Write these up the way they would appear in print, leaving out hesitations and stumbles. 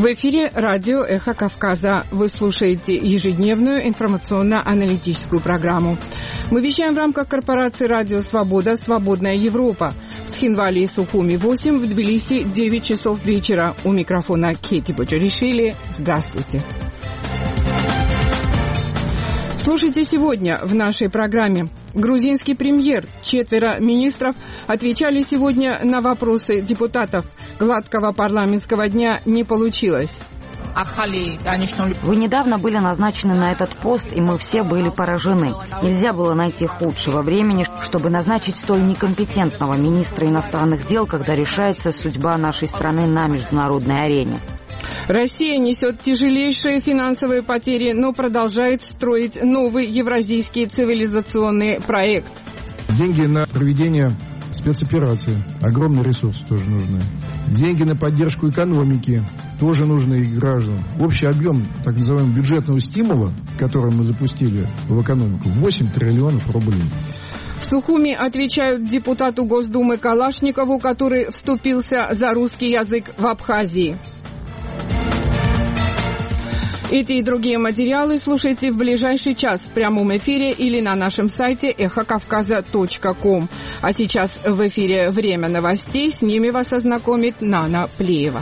В эфире радио «Эхо Кавказа». Вы слушаете ежедневную информационно-аналитическую программу. Мы вещаем в рамках корпорации «Радио Свобода. Свободная Европа». В Цхинвале и Сухуми 8, в Тбилиси 9 часов вечера. У микрофона Кетти Боджаришвили. Здравствуйте. Слушайте сегодня в нашей программе. Грузинский премьер, 4 министров отвечали сегодня на вопросы депутатов. Гладкого парламентского дня не получилось. Вы недавно были назначены на этот пост, и мы все были поражены. Нельзя было найти худшего времени, чтобы назначить столь некомпетентного министра иностранных дел, когда решается судьба нашей страны на международной арене. Россия несет тяжелейшие финансовые потери, но продолжает строить новый евразийский цивилизационный проект. Деньги на проведение спецоперации, огромные ресурсы тоже нужны. Деньги на поддержку экономики тоже нужны и гражданам. Общий объем так называемого бюджетного стимула, который мы запустили в экономику, 8 триллионов рублей. В Сухуми отвечают депутату Госдумы Калашникову, который вступился за русский язык в Абхазии. Эти и другие материалы слушайте в ближайший час в прямом эфире или на нашем сайте эхокавказа.ком. А сейчас в эфире «Время новостей». С ними вас ознакомит Нана Плеева.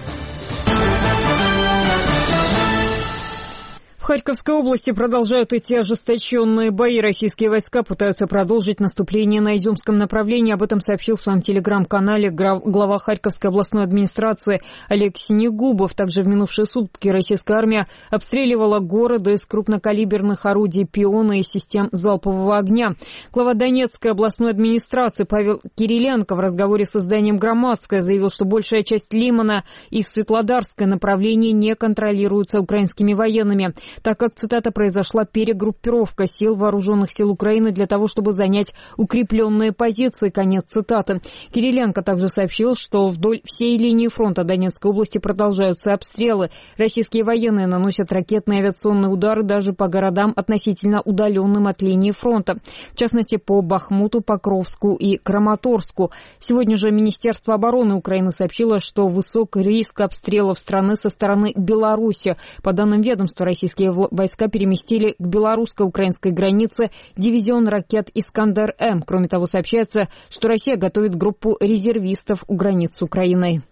В Харьковской области продолжают идти ожесточенные бои. Российские войска пытаются продолжить наступление на Изюмском направлении. Об этом сообщил в своем телеграм-канале глава Харьковской областной администрации Олег Синегубов. Также в минувшие сутки российская армия обстреливала города из крупнокалиберных орудий «Пиона» и систем залпового огня. Глава Донецкой областной администрации Павел Кириленко в разговоре с изданием «Громадское» заявил, что большая часть Лимана и Светлодарское направления не контролируются украинскими военными, так как, цитата, произошла перегруппировка сил вооруженных сил Украины для того, чтобы занять укрепленные позиции, конец цитаты. Кириленко также сообщил, что вдоль всей линии фронта Донецкой области продолжаются обстрелы. Российские военные наносят ракетные и авиационные удары даже по городам, относительно удаленным от линии фронта, в частности по Бахмуту, Покровску и Краматорску. Сегодня же Министерство обороны Украины сообщило, что высок риск обстрелов страны со стороны Беларуси. По данным ведомства, российские войска переместили к белорусско-украинской границе дивизион ракет «Искандер-М». Кроме того, сообщается, что Россия готовит группу резервистов у границ с Украиной.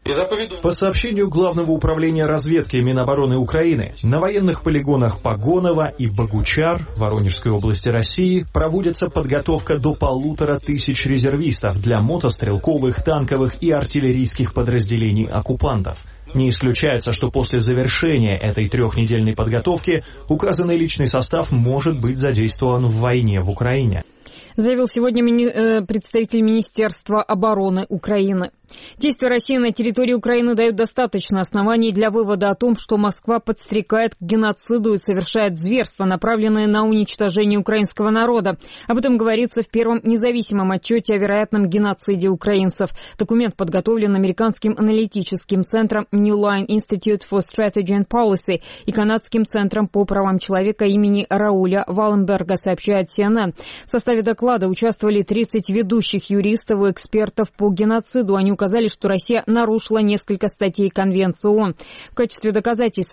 По сообщению Главного управления разведки Минобороны Украины, на военных полигонах Погоново и Богучар Воронежской области России проводится подготовка до 1500 резервистов для мотострелковых, танковых и артиллерийских подразделений оккупантов. Не исключается, что после завершения этой трехнедельной подготовки указанный личный состав может быть задействован в войне в Украине. Заявил сегодня представитель Министерства обороны Украины. Действия России на территории Украины дают достаточно оснований для вывода о том, что Москва подстрекает к геноциду и совершает зверства, направленные на уничтожение украинского народа. Об этом говорится в первом независимом отчете о вероятном геноциде украинцев. Документ подготовлен американским аналитическим центром New Line Institute for Strategy and Policy и канадским центром по правам человека имени Рауля Валленберга, сообщает CNN. В составе доклада участвовали 30 ведущих юристов и экспертов по геноциду. Они указали, что Россия нарушила несколько статей Конвенции ООН. В качестве доказательств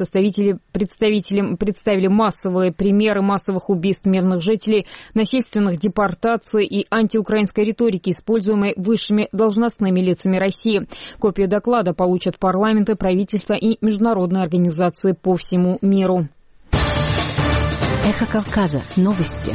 представили массовые примеры массовых убийств мирных жителей, насильственных депортаций и антиукраинской риторики, используемой высшими должностными лицами России. Копию доклада получат парламенты, правительства и международные организации по всему миру. Эхо Кавказа. Новости.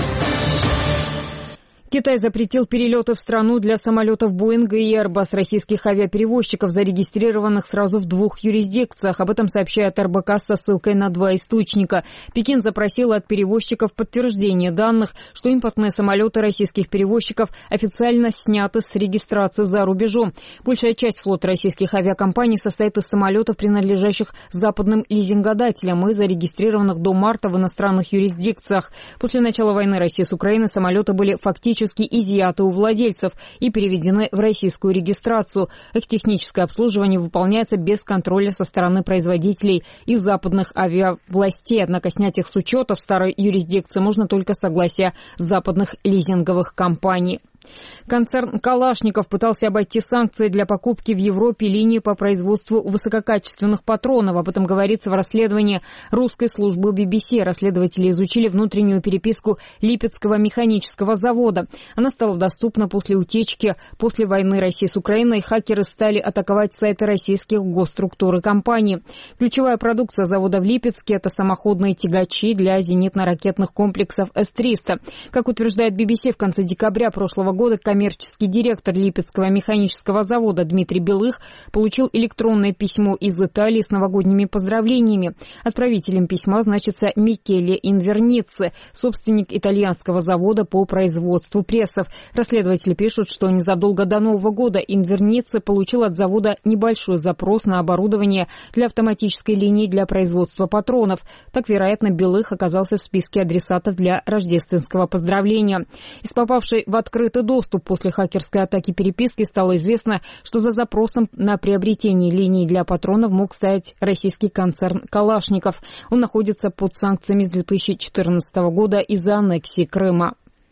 Китай запретил перелеты в страну для самолетов Боинга и Airbus российских авиаперевозчиков, зарегистрированных сразу в 2 юрисдикциях. Об этом сообщает РБК со ссылкой на 2 источника. Пекин запросил от перевозчиков подтверждение данных, что импортные самолеты российских перевозчиков официально сняты с регистрации за рубежом. Большая часть флота российских авиакомпаний состоит из самолетов, принадлежащих западным лизингодателям и зарегистрированных до марта в иностранных юрисдикциях. После начала войны России с Украиной самолеты были фактически изъяты у владельцев и переведены в российскую регистрацию. Их техническое обслуживание выполняется без контроля со стороны производителей и западных авиавластей. Однако снять их с учета в старой юрисдикции можно только с согласия западных лизинговых компаний. Концерн «Калашников» пытался обойти санкции для покупки в Европе линии по производству высококачественных патронов. Об этом говорится в расследовании русской службы BBC. Расследователи изучили внутреннюю переписку Липецкого механического завода. Она стала доступна после утечки. После войны России с Украиной хакеры стали атаковать сайты российских госструктур и компаний. Ключевая продукция завода в Липецке – это самоходные тягачи для зенитно-ракетных комплексов С-300. Как утверждает BBC, в конце декабря прошлого года коммерческий директор Липецкого механического завода Дмитрий Белых получил электронное письмо из Италии с новогодними поздравлениями. Отправителем письма значится Микеле Инверницци, собственник итальянского завода по производству прессов. Расследователи пишут, что незадолго до Нового года Инверницци получил от завода небольшой запрос на оборудование для автоматической линии для производства патронов. Так, вероятно, Белых оказался в списке адресатов для рождественского поздравления. Из попавшей в открытый доступ после хакерской атаки переписки стало известно, что за запросом на приобретение линий для патронов мог стоять российский концерн «Калашников». Он находится под санкциями с 2014 года из-за аннексии Крыма.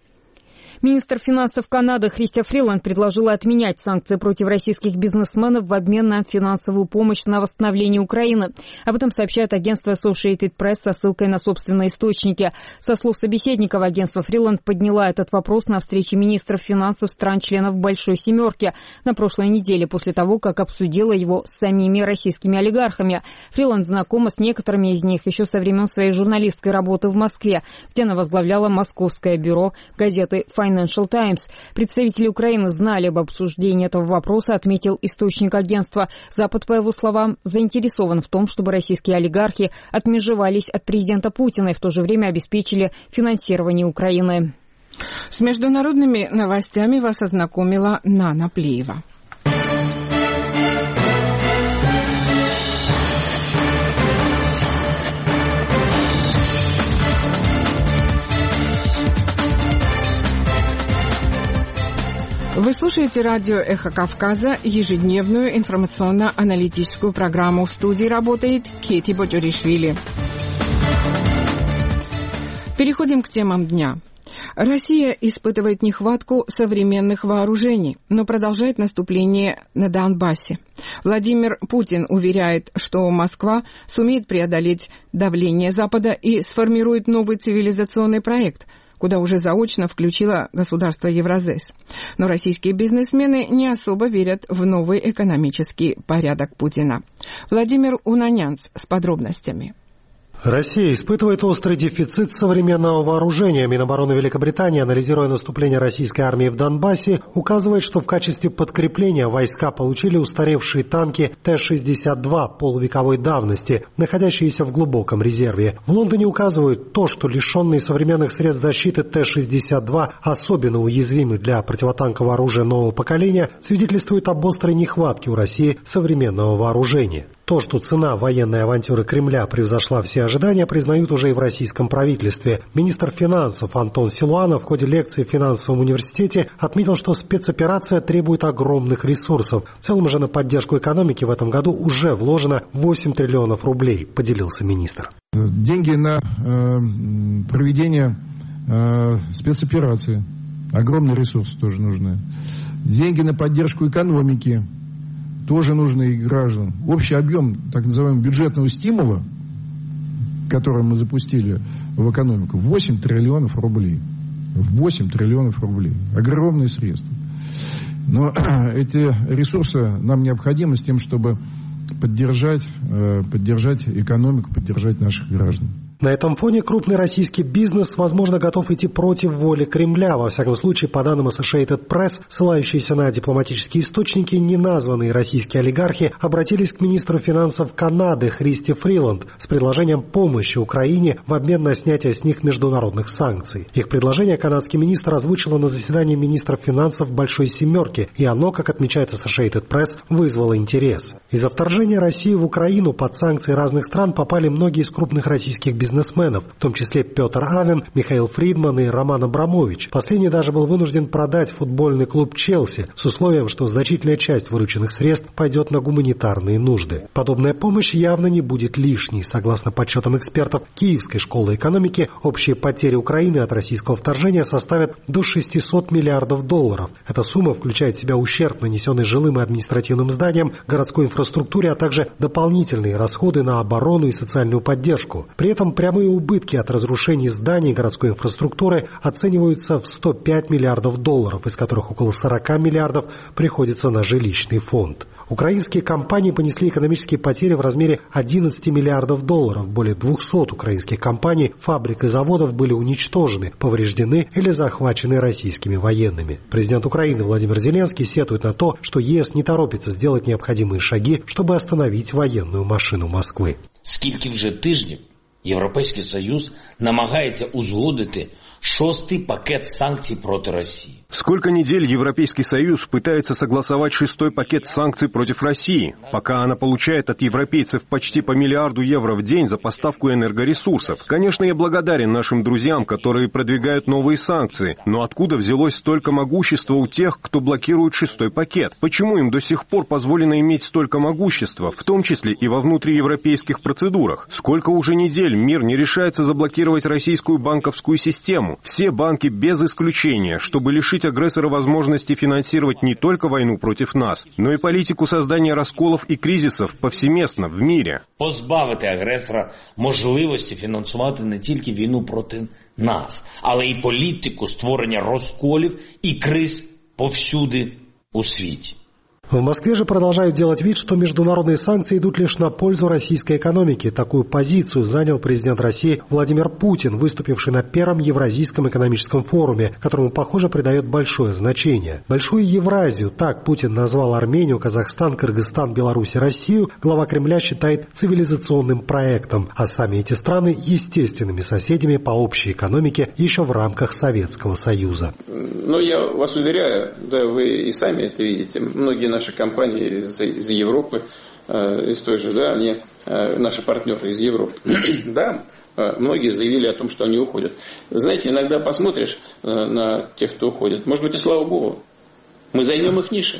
Министр финансов Канады Христя Фриланд предложила отменять санкции против российских бизнесменов в обмен на финансовую помощь на восстановление Украины. Об этом сообщает агентство Associated Press со ссылкой на собственные источники. Со слов собеседников, агентство Фриланд подняла этот вопрос на встрече министров финансов стран-членов «Большой семерки» на прошлой неделе, после того, как обсудила его с самими российскими олигархами. Фриланд знакома с некоторыми из них еще со времен своей журналистской работы в Москве, где она возглавляла московское бюро газеты Financial Times. Представители Украины знали об обсуждении этого вопроса, отметил источник агентства. Запад, по его словам, заинтересован в том, чтобы российские олигархи отмежевались от президента Путина и в то же время обеспечили финансирование Украины. С международными новостями вас ознакомила Нана Плеева. Вы слушаете радио «Эхо Кавказа», ежедневную информационно-аналитическую программу. В студии работает Кети Боджоришвили. Переходим к темам дня. Россия испытывает нехватку современных вооружений, но продолжает наступление на Донбассе. Владимир Путин уверяет, что Москва сумеет преодолеть давление Запада и сформирует новый цивилизационный проект, куда уже заочно включило государство Евразес. Но российские бизнесмены не особо верят в новый экономический порядок Путина. Владимир Унанянц с подробностями. Россия испытывает острый дефицит современного вооружения. Минобороны Великобритании, анализируя наступление российской армии в Донбассе, указывает, что в качестве подкрепления войска получили устаревшие танки Т-62 полувековой давности, находящиеся в глубоком резерве. В Лондоне указывают то, что лишенные современных средств защиты Т-62 особенно уязвимы для противотанкового оружия нового поколения, свидетельствует об острой нехватке у России современного вооружения. То, что цена военной авантюры Кремля превзошла все ожидания, признают уже и в российском правительстве. Министр финансов Антон Силуанов в ходе лекции в финансовом университете отметил, что спецоперация требует огромных ресурсов. В целом же на поддержку экономики в этом году уже вложено 8 триллионов рублей, поделился министр. Деньги на проведение спецоперации. Огромный ресурс тоже нужны. Деньги на поддержку экономики тоже нужны и гражданам. Общий объем так называемого бюджетного стимула, который мы запустили в экономику, 8 триллионов рублей. 8 триллионов рублей. Огромные средства. Но эти ресурсы нам необходимы с тем, чтобы поддержать экономику, поддержать наших граждан. На этом фоне крупный российский бизнес, возможно, готов идти против воли Кремля. Во всяком случае, по данным Associated Press, ссылающиеся на дипломатические источники, неназванные российские олигархи обратились к министру финансов Канады Христи Фриланд с предложением помощи Украине в обмен на снятие с них международных санкций. Их предложение канадский министр озвучил на заседании министров финансов Большой семерки, и оно, как отмечает Associated Press, вызвало интерес. Из-за вторжения России в Украину под санкции разных стран попали многие из крупных российских бизнесменов. бизнесменов, в том числе Петр Авен, Михаил Фридман и Роман Абрамович. Последний даже был вынужден продать футбольный клуб «Челси» с условием, что значительная часть вырученных средств пойдет на гуманитарные нужды. Подобная помощь явно не будет лишней. Согласно подсчетам экспертов Киевской школы экономики, общие потери Украины от российского вторжения составят до $600 миллиардов. Эта сумма включает в себя ущерб, нанесенный жилым и административным зданиям, городской инфраструктуре, а также дополнительные расходы на оборону и социальную поддержку. При этом прямые убытки от разрушений зданий городской инфраструктуры оцениваются в $105 миллиардов, из которых около 40 миллиардов приходится на жилищный фонд. Украинские компании понесли экономические потери в размере $11 миллиардов. Более 200 украинских компаний, фабрик и заводов были уничтожены, повреждены или захвачены российскими военными. Президент Украины Владимир Зеленский сетует на то, что ЕС не торопится сделать необходимые шаги, чтобы остановить военную машину Москвы. Скільки вже тижнів Європейський Союз намагається узгодити 6-й пакет санкций против России. Сколько недель Европейский Союз пытается согласовать 6-й пакет санкций против России, пока она получает от европейцев почти по миллиарду евро в день за поставку энергоресурсов. Конечно, я благодарен нашим друзьям, которые продвигают новые санкции, но откуда взялось столько могущества у тех, кто блокирует 6-й пакет? Почему им до сих пор позволено иметь столько могущества, в том числе и во внутриевропейских процедурах? Сколько уже недель мир не решается заблокировать российскую банковскую систему? Все банки без исключения, чтобы лишить агрессора возможности финансировать не только войну против нас, но и политику создания расколов и кризисов повсеместно в мире. Позбавити агресора можливості фінансувати не тільки війну проти нас, але й політику створення розколів і криз повсюди у світі. В Москве же продолжают делать вид, что международные санкции идут лишь на пользу российской экономике. Такую позицию занял президент России Владимир Путин, выступивший на Первом Евразийском экономическом форуме, которому, похоже, придает большое значение. Большую Евразию, так Путин назвал Армению, Казахстан, Кыргызстан, Беларусь и Россию, глава Кремля считает цивилизационным проектом, а сами эти страны естественными соседями по общей экономике еще в рамках Советского Союза. Но я вас уверяю, да вы и сами это видите, многие наши компании из Европы, из той же, да, они наши партнеры из Европы, да, многие заявили о том, что они уходят. Знаете, иногда посмотришь на тех, кто уходит, может быть, и слава Богу, мы займем их ниши.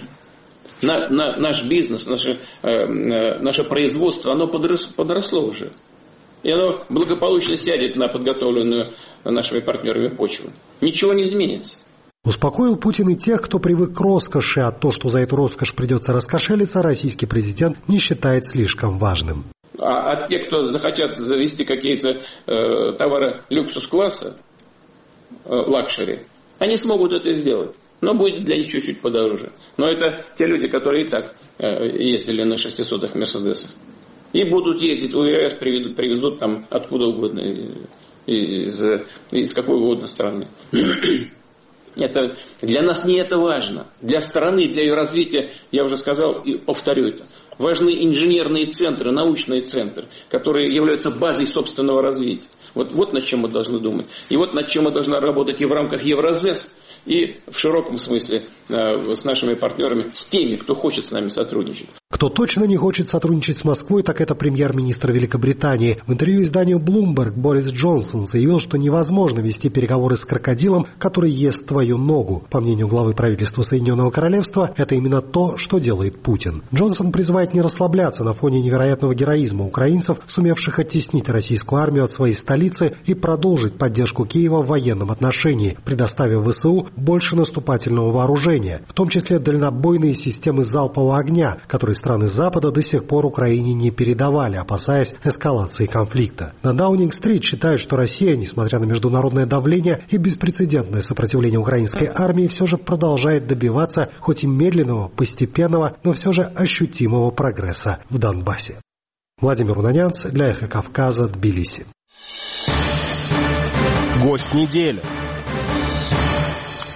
Наш бизнес, наше производство, оно подросло уже. И оно благополучно сядет на подготовленную нашими партнерами почву. Ничего не изменится. Успокоил Путин и тех, кто привык к роскоши, а то, что за эту роскошь придется раскошелиться, российский президент не считает слишком важным. А те, кто захотят завести какие-то товары люксус-класса, лакшери, они смогут это сделать. Но будет для них чуть-чуть подороже. Но это те люди, которые и так ездили на 600-х Мерседесах. И будут ездить, уверяю, привезут там откуда угодно, из какой угодно страны. Это, для нас не это важно. Для страны, для ее развития, я уже сказал и повторю это, важны инженерные центры, научные центры, которые являются базой собственного развития. Вот над чем мы должны думать. И вот над чем мы должны работать и в рамках Евразес, и в широком смысле с нашими партнерами, с теми, кто хочет с нами сотрудничать. Кто точно не хочет сотрудничать с Москвой, так это премьер-министр Великобритании. В интервью изданию Bloomberg Борис Джонсон заявил, что невозможно вести переговоры с крокодилом, который ест твою ногу. По мнению главы правительства Соединенного Королевства, это именно то, что делает Путин. Джонсон призывает не расслабляться на фоне невероятного героизма украинцев, сумевших оттеснить российскую армию от своей столицы и продолжить поддержку Киева в военном отношении, предоставив ВСУ больше наступательного вооружения, в том числе дальнобойные системы залпового огня, которые страны Запада до сих пор Украине не передавали, опасаясь эскалации конфликта. На Даунинг-стрит считают, что Россия, несмотря на международное давление и беспрецедентное сопротивление украинской армии, все же продолжает добиваться хоть и медленного, постепенного, но все же ощутимого прогресса в Донбассе. Владимир Унанянц для Эхо Кавказа, Тбилиси. Гость недели.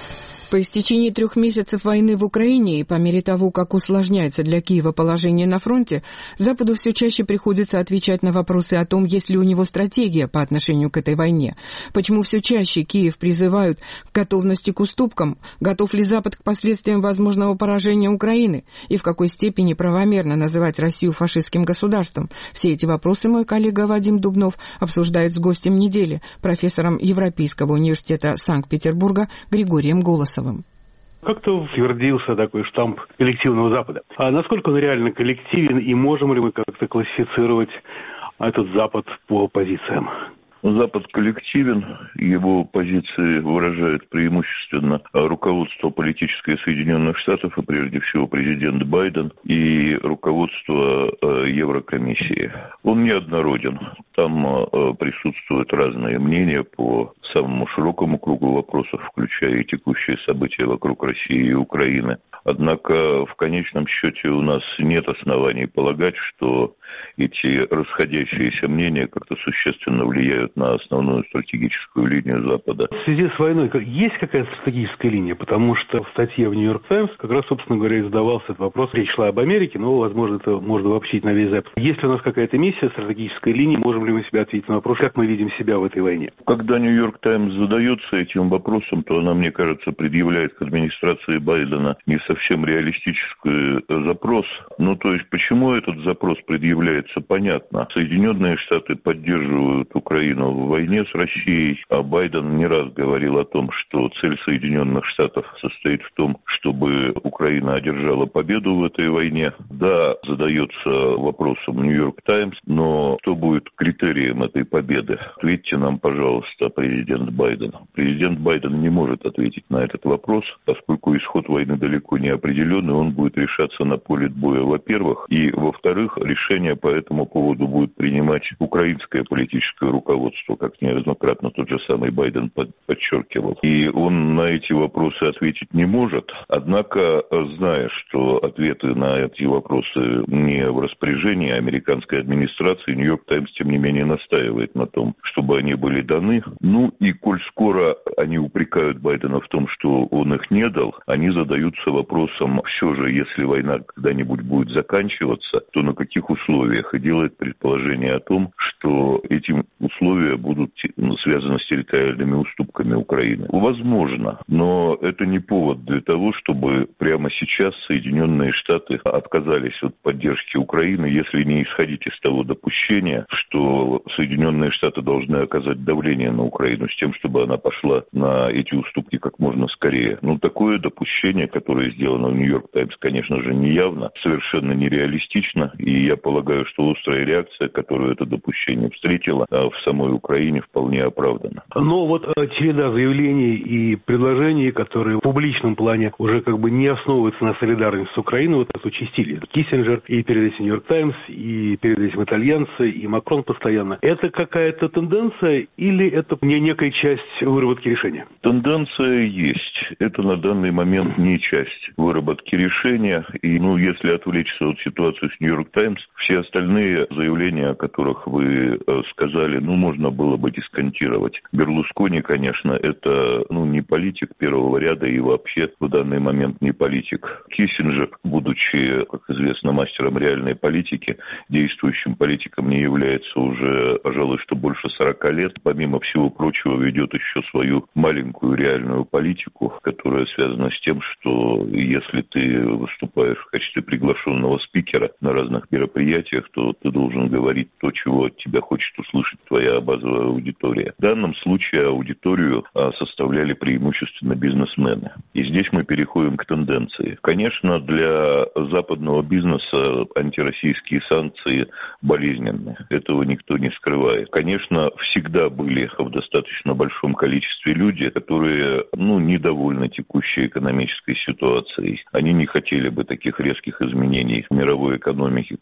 По истечении 3 месяцев войны в Украине и по мере того, как усложняется для Киева положение на фронте, Западу все чаще приходится отвечать на вопросы о том, есть ли у него стратегия по отношению к этой войне, почему все чаще Киев призывают к готовности к уступкам, готов ли Запад к последствиям возможного поражения Украины и в какой степени правомерно называть Россию фашистским государством. Все эти вопросы мой коллега Вадим Дубнов обсуждает с гостем недели, профессором Европейского университета Санкт-Петербурга Григорием Голосовым. Как-то утвердился такой штамп коллективного Запада. А насколько он реально коллективен, и можем ли мы как-то классифицировать этот Запад по позициям? Запад коллективен, его позиции выражает преимущественно руководство политическое Соединенных Штатов, и прежде всего президент Байден, и руководство Еврокомиссии. Он неоднороден. Там присутствуют разные мнения по самому широкому кругу вопросов, включая и текущие события вокруг России и Украины. Однако в конечном счете у нас нет оснований полагать, что эти расходящиеся мнения как-то существенно влияют на основную стратегическую линию Запада. В связи с войной есть какая-то стратегическая линия? Потому что в статье в «Нью-Йорк Таймс» как раз, собственно говоря, и задавался этот вопрос. Речь шла об Америке, но, возможно, это можно обобщить на весь Запад. Есть ли у нас какая-то миссия, стратегическая линия? Можем ли мы себя ответить на вопрос, как мы видим себя в этой войне? Когда «Нью-Йорк Таймс» задается этим вопросом, то она, мне кажется, предъявляет к администрации Байдена не совсем реалистический запрос. Ну, то есть, почему этот запрос предъявляется, понятно. Соединенные Штаты поддерживают Украину в войне с Россией, а Байден не раз говорил о том, что цель Соединенных Штатов состоит в том, чтобы Украина одержала победу в этой войне. Да, задается вопросом «Нью-Йорк Таймс», но что будет критерием этой победы? Ответьте нам, пожалуйста, президент Байден. Президент Байден не может ответить на этот вопрос, поскольку исход войны далеко не определен, и он будет решаться на поле боя, во-первых, и, во-вторых, решение по этому поводу будет принимать украинское политическое руководство, как неоднократно тот же самый Байден подчеркивал. И он на эти вопросы ответить не может. Однако, зная, что ответы на эти вопросы не в распоряжении американской администрации, «Нью-Йорк Таймс», тем не менее, настаивает на том, чтобы они были даны. Ну и коль скоро они упрекают Байдена в том, что он их не дал, они задаются вопросом, все же, если война когда-нибудь будет заканчиваться, то на каких условиях? И делает предположение о том, что эти условия будут связаны с территориальными уступками Украины. Возможно, но это не повод для того, чтобы прямо сейчас Соединенные Штаты отказались от поддержки Украины, если не исходить из того допущения, что Соединенные Штаты должны оказать давление на Украину с тем, чтобы она пошла на эти уступки как можно скорее. Ну, такое допущение, которое сделано в «Нью-Йорк Таймс», конечно же, неявно, совершенно нереалистично, и я полагаю, что острая реакция, которую это допущение встретило в самой Украине, вполне оправдана. Но вот череда заявлений и предложений, которые в публичном плане уже как бы не основываются на солидарности с Украиной, вот это участили. Киссинджер, и перед этим «Нью-Йорк Таймс», и перед этим итальянцы, и Макрон постоянно. Это какая-то тенденция или это не некая часть выработки решения? Тенденция есть. Это на данный момент не часть выработки решения. И, если отвлечься от ситуации с «Нью-Йорк Таймс», все остальные заявления, о которых вы сказали, можно было бы дисконтировать. Берлускони, конечно, это, не политик первого ряда и вообще в данный момент не политик. Киссинджер, будучи, как известно, мастером реальной политики, действующим политиком не является уже, пожалуй, что больше 40 лет. Помимо всего прочего, ведет еще свою маленькую реальную политику, которая связана с тем, что если ты выступаешь в качестве приглашенного спикера на разных мероприятиях, то ты должен говорить то, чего от тебя хочет услышать твоя базовая аудитория. В данном случае аудиторию составляли преимущественно бизнесмены. И здесь мы переходим к тенденции. Конечно, для западного бизнеса антироссийские санкции болезненны. Этого никто не скрывает. Конечно, всегда были в достаточно большом количестве люди, которые, недовольны текущей экономической ситуацией. Они не хотели бы таких резких изменений в мировой экономике, которые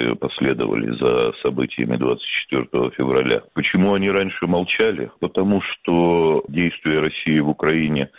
которые последовали за событиями 24 февраля. Почему они раньше молчали? Потому что действия России в Украине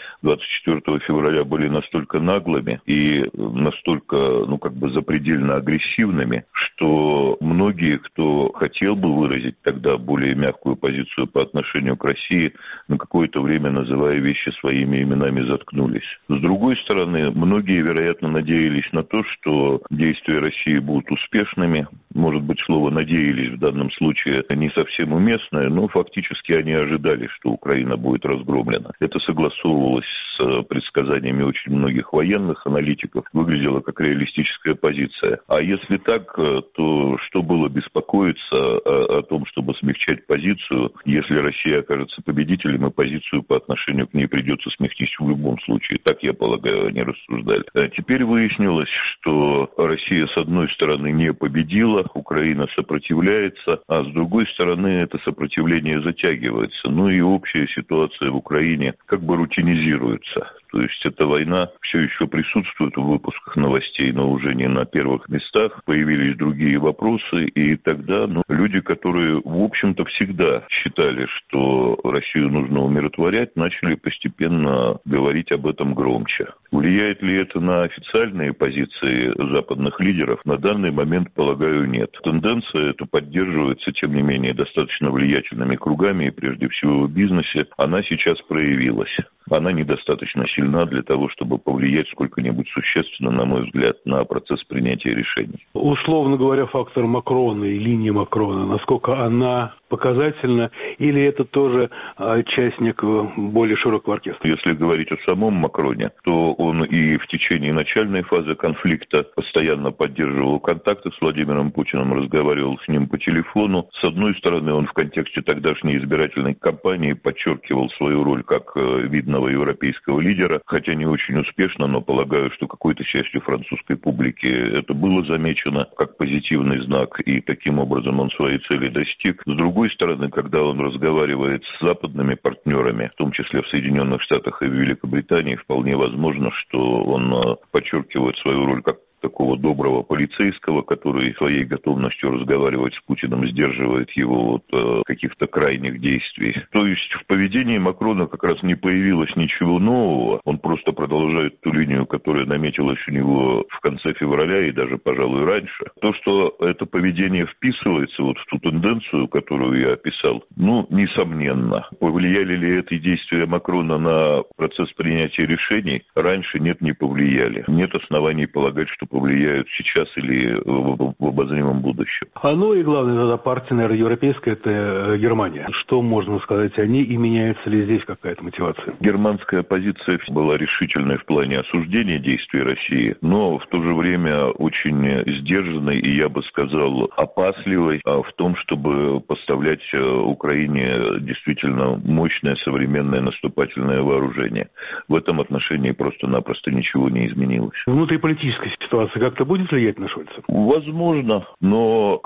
24 февраля были настолько наглыми и настолько, запредельно агрессивными, что многие, кто хотел бы выразить тогда более мягкую позицию по отношению к России, на какое-то время, называя вещи своими именами, заткнулись. С другой стороны, многие, вероятно, надеялись на то, что действия России будут успешными. Может быть, слово «надеялись» в данном случае не совсем уместное, но фактически они ожидали, что Украина будет разгромлена. Это согласовывалось с предсказаниями очень многих военных аналитиков, выглядело как реалистическая позиция. А если так, то что было беспокоиться о том, чтобы смягчать позицию, если Россия окажется победителем, и позицию по отношению к ней придется смягчить в любом случае. Так, я полагаю, они рассуждали. Теперь выяснилось, что Россия, с одной стороны, не победила, Украина сопротивляется, а с другой стороны, это сопротивление затягивается. Ну и общая ситуация в Украине как бы рутинизируется. То есть эта война все еще присутствует в выпусках новостей, но уже не на первых местах. Появились другие вопросы, и тогда люди, которые, в общем-то, всегда считали, что Россию нужно умиротворять, начали постепенно говорить об этом громче. Влияет ли это на официальные позиции западных лидеров? На данный момент, полагаю, нет. Тенденция эта поддерживается, тем не менее, достаточно влиятельными кругами, и прежде всего в бизнесе. Она сейчас проявилась. Она недостаточно сильна для того, чтобы повлиять сколько-нибудь существенно, на мой взгляд, на процесс принятия решений. Условно говоря, фактор Макрона и линия Макрона, насколько она показательна, или это тоже часть некого более широкого оркестра? Если говорить о самом Макроне, то он и в течение начальной фазы конфликта постоянно поддерживал контакты с Владимиром Путиным, разговаривал с ним по телефону. С одной стороны, он в контексте тогдашней избирательной кампании подчеркивал свою роль как видного европейского лидера, хотя не очень успешно, но полагаю, что какой-то частью французской публики это было замечено как позитивный знак, и таким образом он своей цели достиг. С другой стороны, когда он разговаривает с западными партнерами, в том числе в Соединенных Штатах и в Великобритании, вполне возможно, что он подчеркивает свою роль как такого доброго полицейского, который своей готовностью разговаривать с Путиным сдерживает его от каких-то крайних действий. То есть в поведении Макрона как раз не появилось ничего нового. Он просто продолжает ту линию, которая наметилась у него в конце февраля и даже, пожалуй, раньше. То, что это поведение вписывается в ту тенденцию, которую я описал, несомненно. Повлияли ли эти действия Макрона на процесс принятия решений? Раньше нет, не повлияли. Нет оснований полагать, что повлияют сейчас или в обозримом будущем. И главная тогда партия, наверное, европейская, это Германия. Что можно сказать о ней, и меняется ли здесь какая-то мотивация? Германская позиция была решительной в плане осуждения действий России, но в то же время очень сдержанной и, я бы сказал, опасливой в том, чтобы поставлять Украине действительно мощное современное наступательное вооружение. В этом отношении просто-напросто ничего не изменилось. Внутриполитическая ситуация как-то будет влиять на Шольца? Возможно, но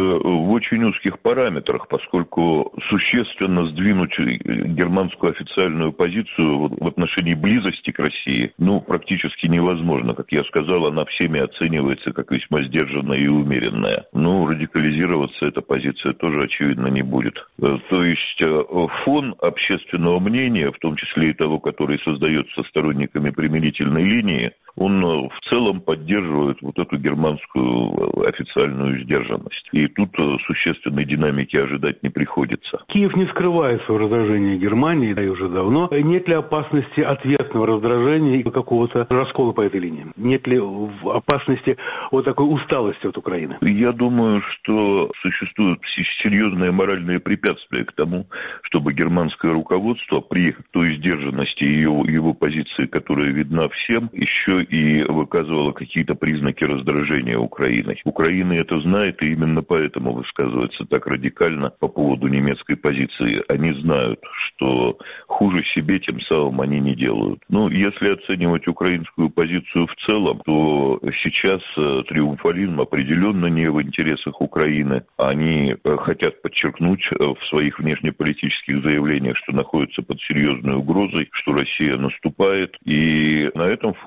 в очень узких параметрах, поскольку существенно сдвинуть германскую официальную позицию в отношении близости к России, практически невозможно. Как я сказал, она всеми оценивается как весьма сдержанная и умеренная. Радикализироваться эта позиция тоже, очевидно, не будет. То есть фон общественного мнения, в том числе и того, который создается сторонниками примирительной линии, он в целом поддерживает эту германскую официальную сдержанность. И тут существенной динамики ожидать не приходится. Киев не скрывает свое раздражение Германии, и уже давно. Нет ли опасности ответного раздражения и какого-то раскола по этой линии? Нет ли опасности такой усталости от Украины? Я думаю, что существуют серьезные моральные препятствия к тому, чтобы германское руководство при той сдержанности его позиции, которая видна всем, еще и выказывало какие-то признаки раздражения Украиной. Украина это знает, и именно поэтому высказывается так радикально по поводу немецкой позиции. Они знают, что хуже себе тем самым они не делают. Если оценивать украинскую позицию в целом, то сейчас триумфализм определенно не в интересах Украины. Они хотят подчеркнуть в своих внешнеполитических заявлениях, что находятся под серьезной угрозой, что Россия наступает, и на этом фоне они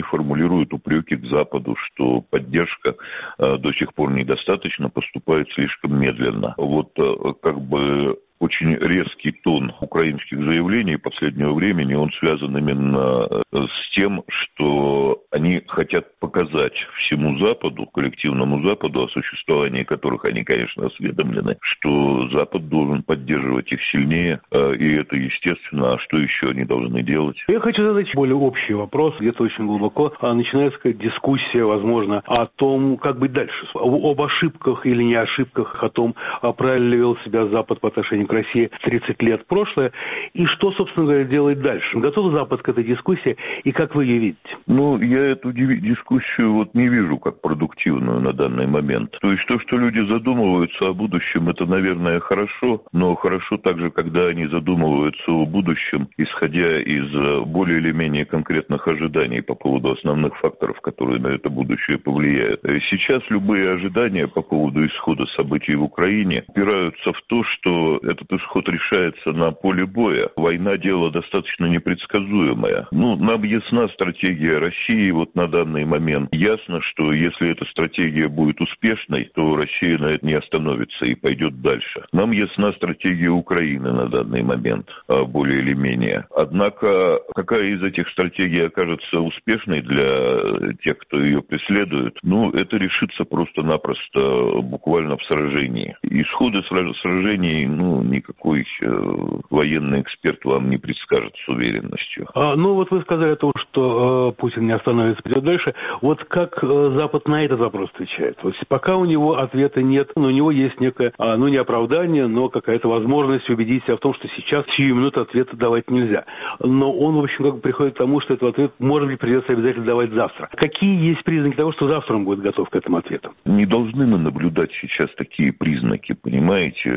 формулируют упреки к Западу, что поддержка до сих пор недостаточно, поступает слишком медленно. Вот как бы очень резкий тон украинских заявлений последнего времени, он связан именно с тем, что они хотят показать всему Западу, коллективному Западу, о существовании которых они, конечно, осведомлены, что Запад должен поддерживать их сильнее, и это естественно, а что еще они должны делать? Я хочу задать более общий вопрос, где-то очень глубоко. Начинается какая-то дискуссия, возможно, о том, как быть дальше, об ошибках или не ошибках, о том, правильно ли вел себя Запад по отношению к России 30 лет в прошлое, и что, собственно говоря, делать дальше. Готов Запад к этой дискуссии, и как вы ее видите? Ну, я эту дискуссию не вижу как продуктивную на данный момент. То есть то, что люди задумываются о будущем, это, наверное, хорошо, но хорошо также, когда они задумываются о будущем, исходя из более или менее конкретных ожиданий по поводу основных факторов, которые на это будущее повлияют. Сейчас любые ожидания по поводу исхода событий в Украине упираются в то, что этот исход решается на поле боя. Война — дело достаточно непредсказуемое. Нам ясна стратегия России на данный момент. Ясно, что если эта стратегия будет успешной, то Россия на это не остановится и пойдет дальше. Нам ясна стратегия Украины на данный момент, более или менее. Однако, какая из этих стратегий окажется успешной для тех, кто ее преследует, это решится просто-напросто буквально в сражении. Исходы сражений, никакой военный эксперт вам не предскажет с уверенностью. Вы сказали о том, что Путин не остановится, пойдет дальше. Как Запад на этот вопрос отвечает? Пока у него ответа нет, но у него есть некое, не оправдание, но какая-то возможность убедить себя в том, что сейчас сию минуту ответа давать нельзя. Но он, в общем, приходит к тому, что этот ответ, может быть, придется обязательно давать завтра. Какие есть признаки того, что завтра он будет готов к этому ответу? Не должны мы наблюдать сейчас такие признаки, понимаете?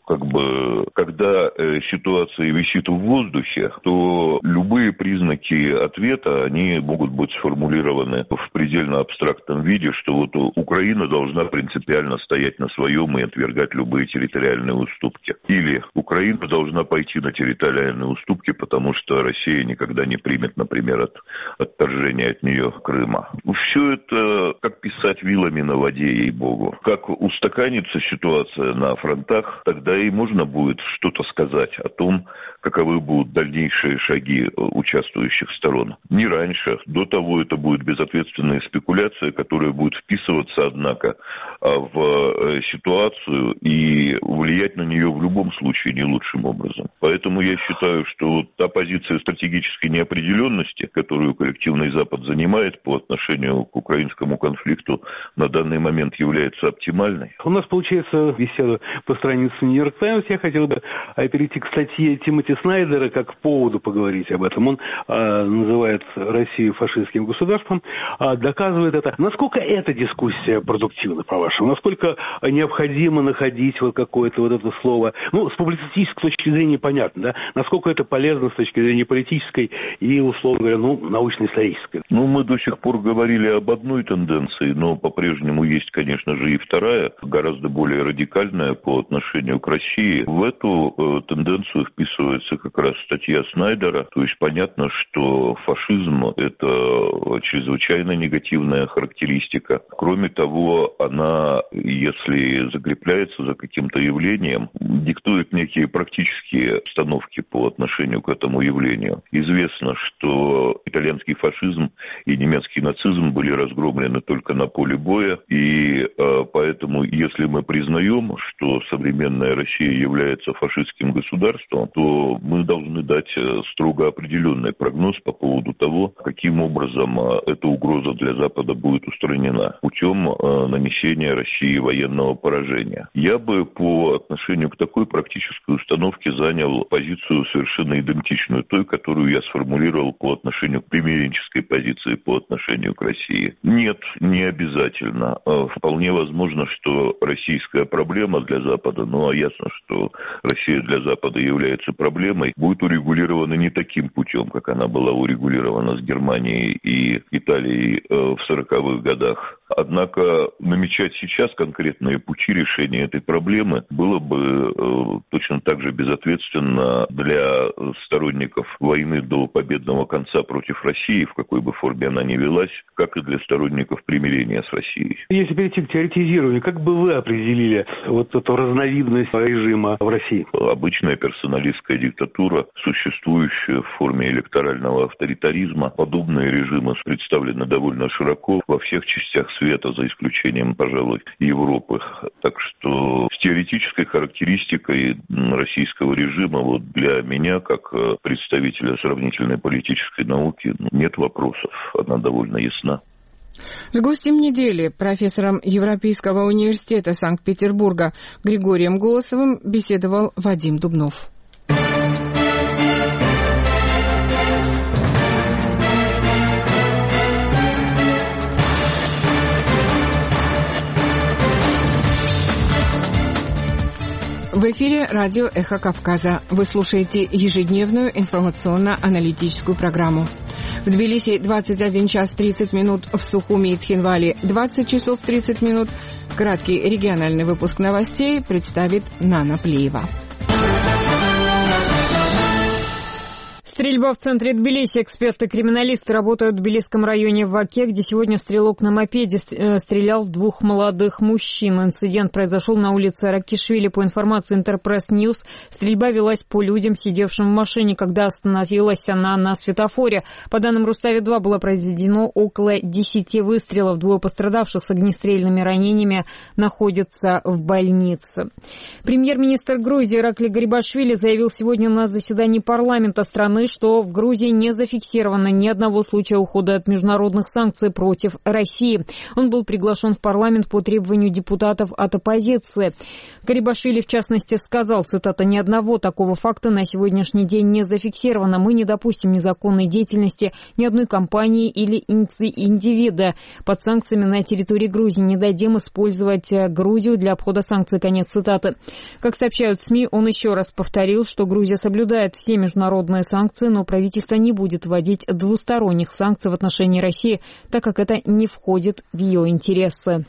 Когда ситуация висит в воздухе, то любые признаки ответа, они могут быть сформулированы в предельно абстрактном виде, что Украина должна принципиально стоять на своем и отвергать любые территориальные уступки. Или Украина должна пойти на территориальные уступки, потому что Россия никогда не примет, например, отторжение от нее Крыма. Все это как писать вилами на воде, ей-богу. Как устаканится ситуация на фронтах, тогда и можно будет что-то сказать о том, каковы будут дальнейшие шаги участвующих сторон. Не раньше. До того это будет безответственная спекуляция, которая будет вписываться, однако, в ситуацию и влиять на нее в любом случае не лучшим образом. Поэтому я считаю, что та позиция стратегической неопределенности, которую коллективный Запад занимает по отношению к украинскому конфликту, на данный момент является оптимальной. У нас получается беседа по странице «Нью-Йорк Таймс». Я хотел бы перейти к статье Тимоти Снайдера, как к поводу поговорить об этом. Он называет Россию фашистским государством, доказывает это. Насколько эта дискуссия продуктивна, по-вашему? Насколько необходимо находить какое-то это слово? С публицистической точки зрения понятно, да? Насколько это полезно с точки зрения политической и, условно говоря, научно-исторической? Мы до сих пор говорили об одной тенденции, но по-прежнему есть, конечно же, и вторая, гораздо более радикальная по отношению к России. В эту тенденцию вписывается как раз статья Снайдера. То есть понятно, что фашизм – это чрезвычайно негативная характеристика. Кроме того, она, если закрепляется за каким-то явлением, диктует некие практические установки по отношению к этому явлению. Известно, что итальянский фашизм и немецкий нацизм были разгромлены только на поле боя, и поэтому, если мы признаем, что современная Россия является фашистским государством, то мы должны дать строго определенный прогноз по поводу того, каким образом эта угроза для Запада будет устранена путем нанесения России военного поражения. Я бы по отношению к такой практической установке занял позицию совершенно идентичную той, которую я сформулировал по отношению к примиренческой позиции по отношению к России. Нет, не обязательно. Вполне возможно, что российская проблема для Запада, а ясно, что Россия для Запада является проблемой, будет урегулирована не таким путем, как она была урегулирована с Германией и и Италией в 40-х годах. Однако намечать сейчас конкретные пути решения этой проблемы было бы точно так же безответственно для сторонников войны до победного конца против России, в какой бы форме она ни велась, как и для сторонников примирения с Россией. Если перейти к теоретизированию, как бы вы определили вот эту разновидность режима в России? Обычная персоналистская диктатура, существующая в форме электорального авторитаризма. Подобные режимы представлены довольно широко во всех частях света, за исключением, пожалуй, Европы. Так что с теоретической характеристикой российского режима вот для меня, как представителя сравнительной политической науки, нет вопросов. Она довольно ясна. С гостем недели, профессором Европейского университета Санкт-Петербурга Григорием Голосовым беседовал Вадим Дубнов. В эфире радио «Эхо Кавказа». Вы слушаете ежедневную информационно-аналитическую программу. В Тбилиси 21 час 30 минут, в Сухуми и Цхинвале 20 часов 30 минут. Краткий региональный выпуск новостей представит Нана Плеева. Стрельба в центре Тбилиси. Эксперты-криминалисты работают в Тбилисском районе в Оке, где сегодня стрелок на мопеде стрелял в двух молодых мужчин. Инцидент произошел на улице Ракишвили. По информации Интерпресс Ньюс, стрельба велась по людям, сидевшим в машине, когда остановилась она на светофоре. По данным Рустави-2, было произведено около 10 выстрелов. Двое пострадавших с огнестрельными ранениями находятся в больнице. Премьер-министр Грузии Иракли Гарибашвили заявил сегодня на заседании парламента страны, что в Грузии не зафиксировано ни одного случая ухода от международных санкций против России. Он был приглашен в парламент по требованию депутатов от оппозиции. Гарибашвили, в частности, сказал, цитата, «Ни одного такого факта на сегодняшний день не зафиксировано. Мы не допустим незаконной деятельности ни одной компании или индивида под санкциями на территории Грузии. Не дадим использовать Грузию для обхода санкций». Конец цитаты. Как сообщают СМИ, он еще раз повторил, что Грузия соблюдает все международные санкции, но правительство не будет вводить двусторонних санкций в отношении России, так как это не входит в ее интересы.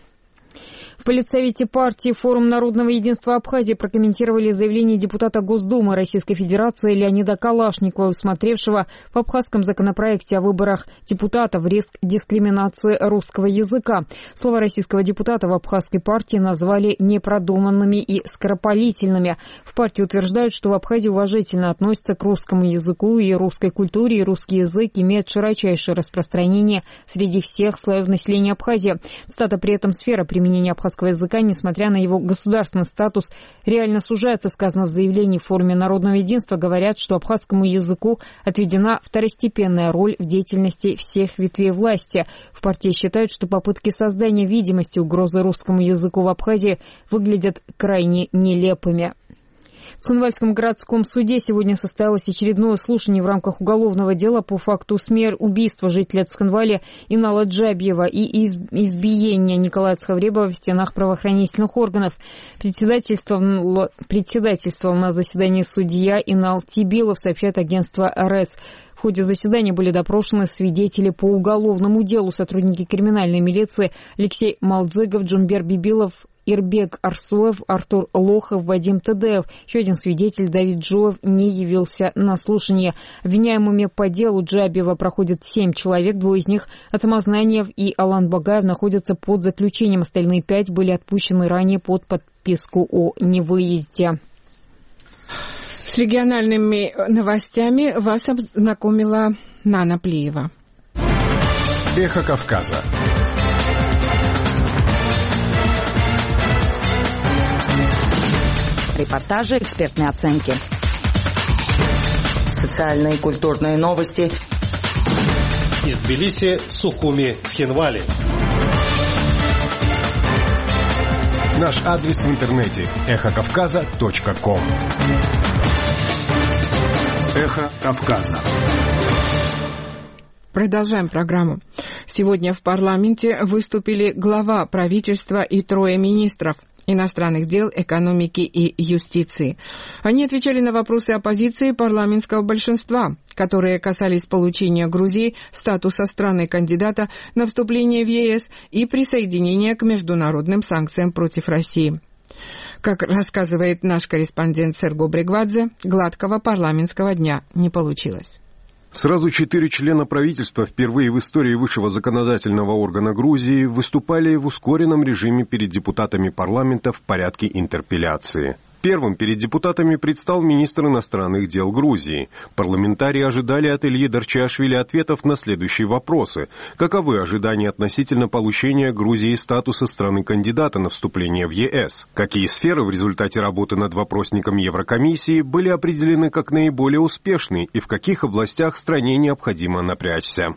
В Политсовете партии «Форум народного единства Абхазии» прокомментировали заявление депутата Госдумы Российской Федерации Леонида Калашникова, усмотревшего в абхазском законопроекте о выборах депутатов риск дискриминации русского языка. Слова российского депутата в абхазской партии назвали непродуманными и скоропалительными. В партии утверждают, что в Абхазии уважительно относятся к русскому языку и русской культуре, и русский язык имеет широчайшее распространение среди всех слоев населения Абхазии. Цитата, при этом сфера применения абхазского языка, несмотря на его государственный статус, реально сужается, сказано в заявлении в Форуме народного единства. Говорят, что абхазскому языку отведена второстепенная роль в деятельности всех ветвей власти. В партии считают, что попытки создания видимости угрозы русскому языку в Абхазии выглядят крайне нелепыми. В Цхинвальском городском суде сегодня состоялось очередное слушание в рамках уголовного дела по факту убийства жителя Цхинваля Инала Джабьева и избиения Николая Цхавребова в стенах правоохранительных органов. Председательствовал на заседании судья Инал Тибилов, сообщает агентство РЭС. В ходе заседания были допрошены свидетели по уголовному делу, сотрудники криминальной милиции Алексей Малдзыгов, Джумбер Бибилов, Ирбек Арсуев, Артур Лохов, Вадим Тедеев. Еще один свидетель, Давид Джоев, не явился на слушание. Обвиняемыми по делу Джабьева проходит 7 человек. 2 из них, Ацамазнаниев и Алан Багаев, находятся под заключением. Остальные 5 были отпущены ранее под подписку о невыезде. С региональными новостями вас ознакомила Нана Плеева. Эхо Кавказа. Репортажи, экспертные оценки. Социальные и культурные новости. Из Тбилиси, Сухуми, Цхинвали. Наш адрес в интернете эхокавказа.ком. Эхо Кавказа. Продолжаем программу. Сегодня в парламенте выступили глава правительства и 3 министров. иностранных дел, экономики и юстиции. Они отвечали на вопросы оппозиции парламентского большинства, которые касались получения Грузии статуса страны-кандидата на вступление в ЕС и присоединения к международным санкциям против России. Как рассказывает наш корреспондент Серго Бригвадзе, гладкого парламентского дня не получилось. Сразу 4 члена правительства впервые в истории высшего законодательного органа Грузии выступали в ускоренном режиме перед депутатами парламента в порядке интерпелляции. Первым перед депутатами предстал министр иностранных дел Грузии. Парламентарии ожидали от Ильи Дарчиашвили ответов на следующие вопросы. Каковы ожидания относительно получения Грузии статуса страны-кандидата на вступление в ЕС? Какие сферы в результате работы над вопросником Еврокомиссии были определены как наиболее успешные и в каких областях стране необходимо напрячься?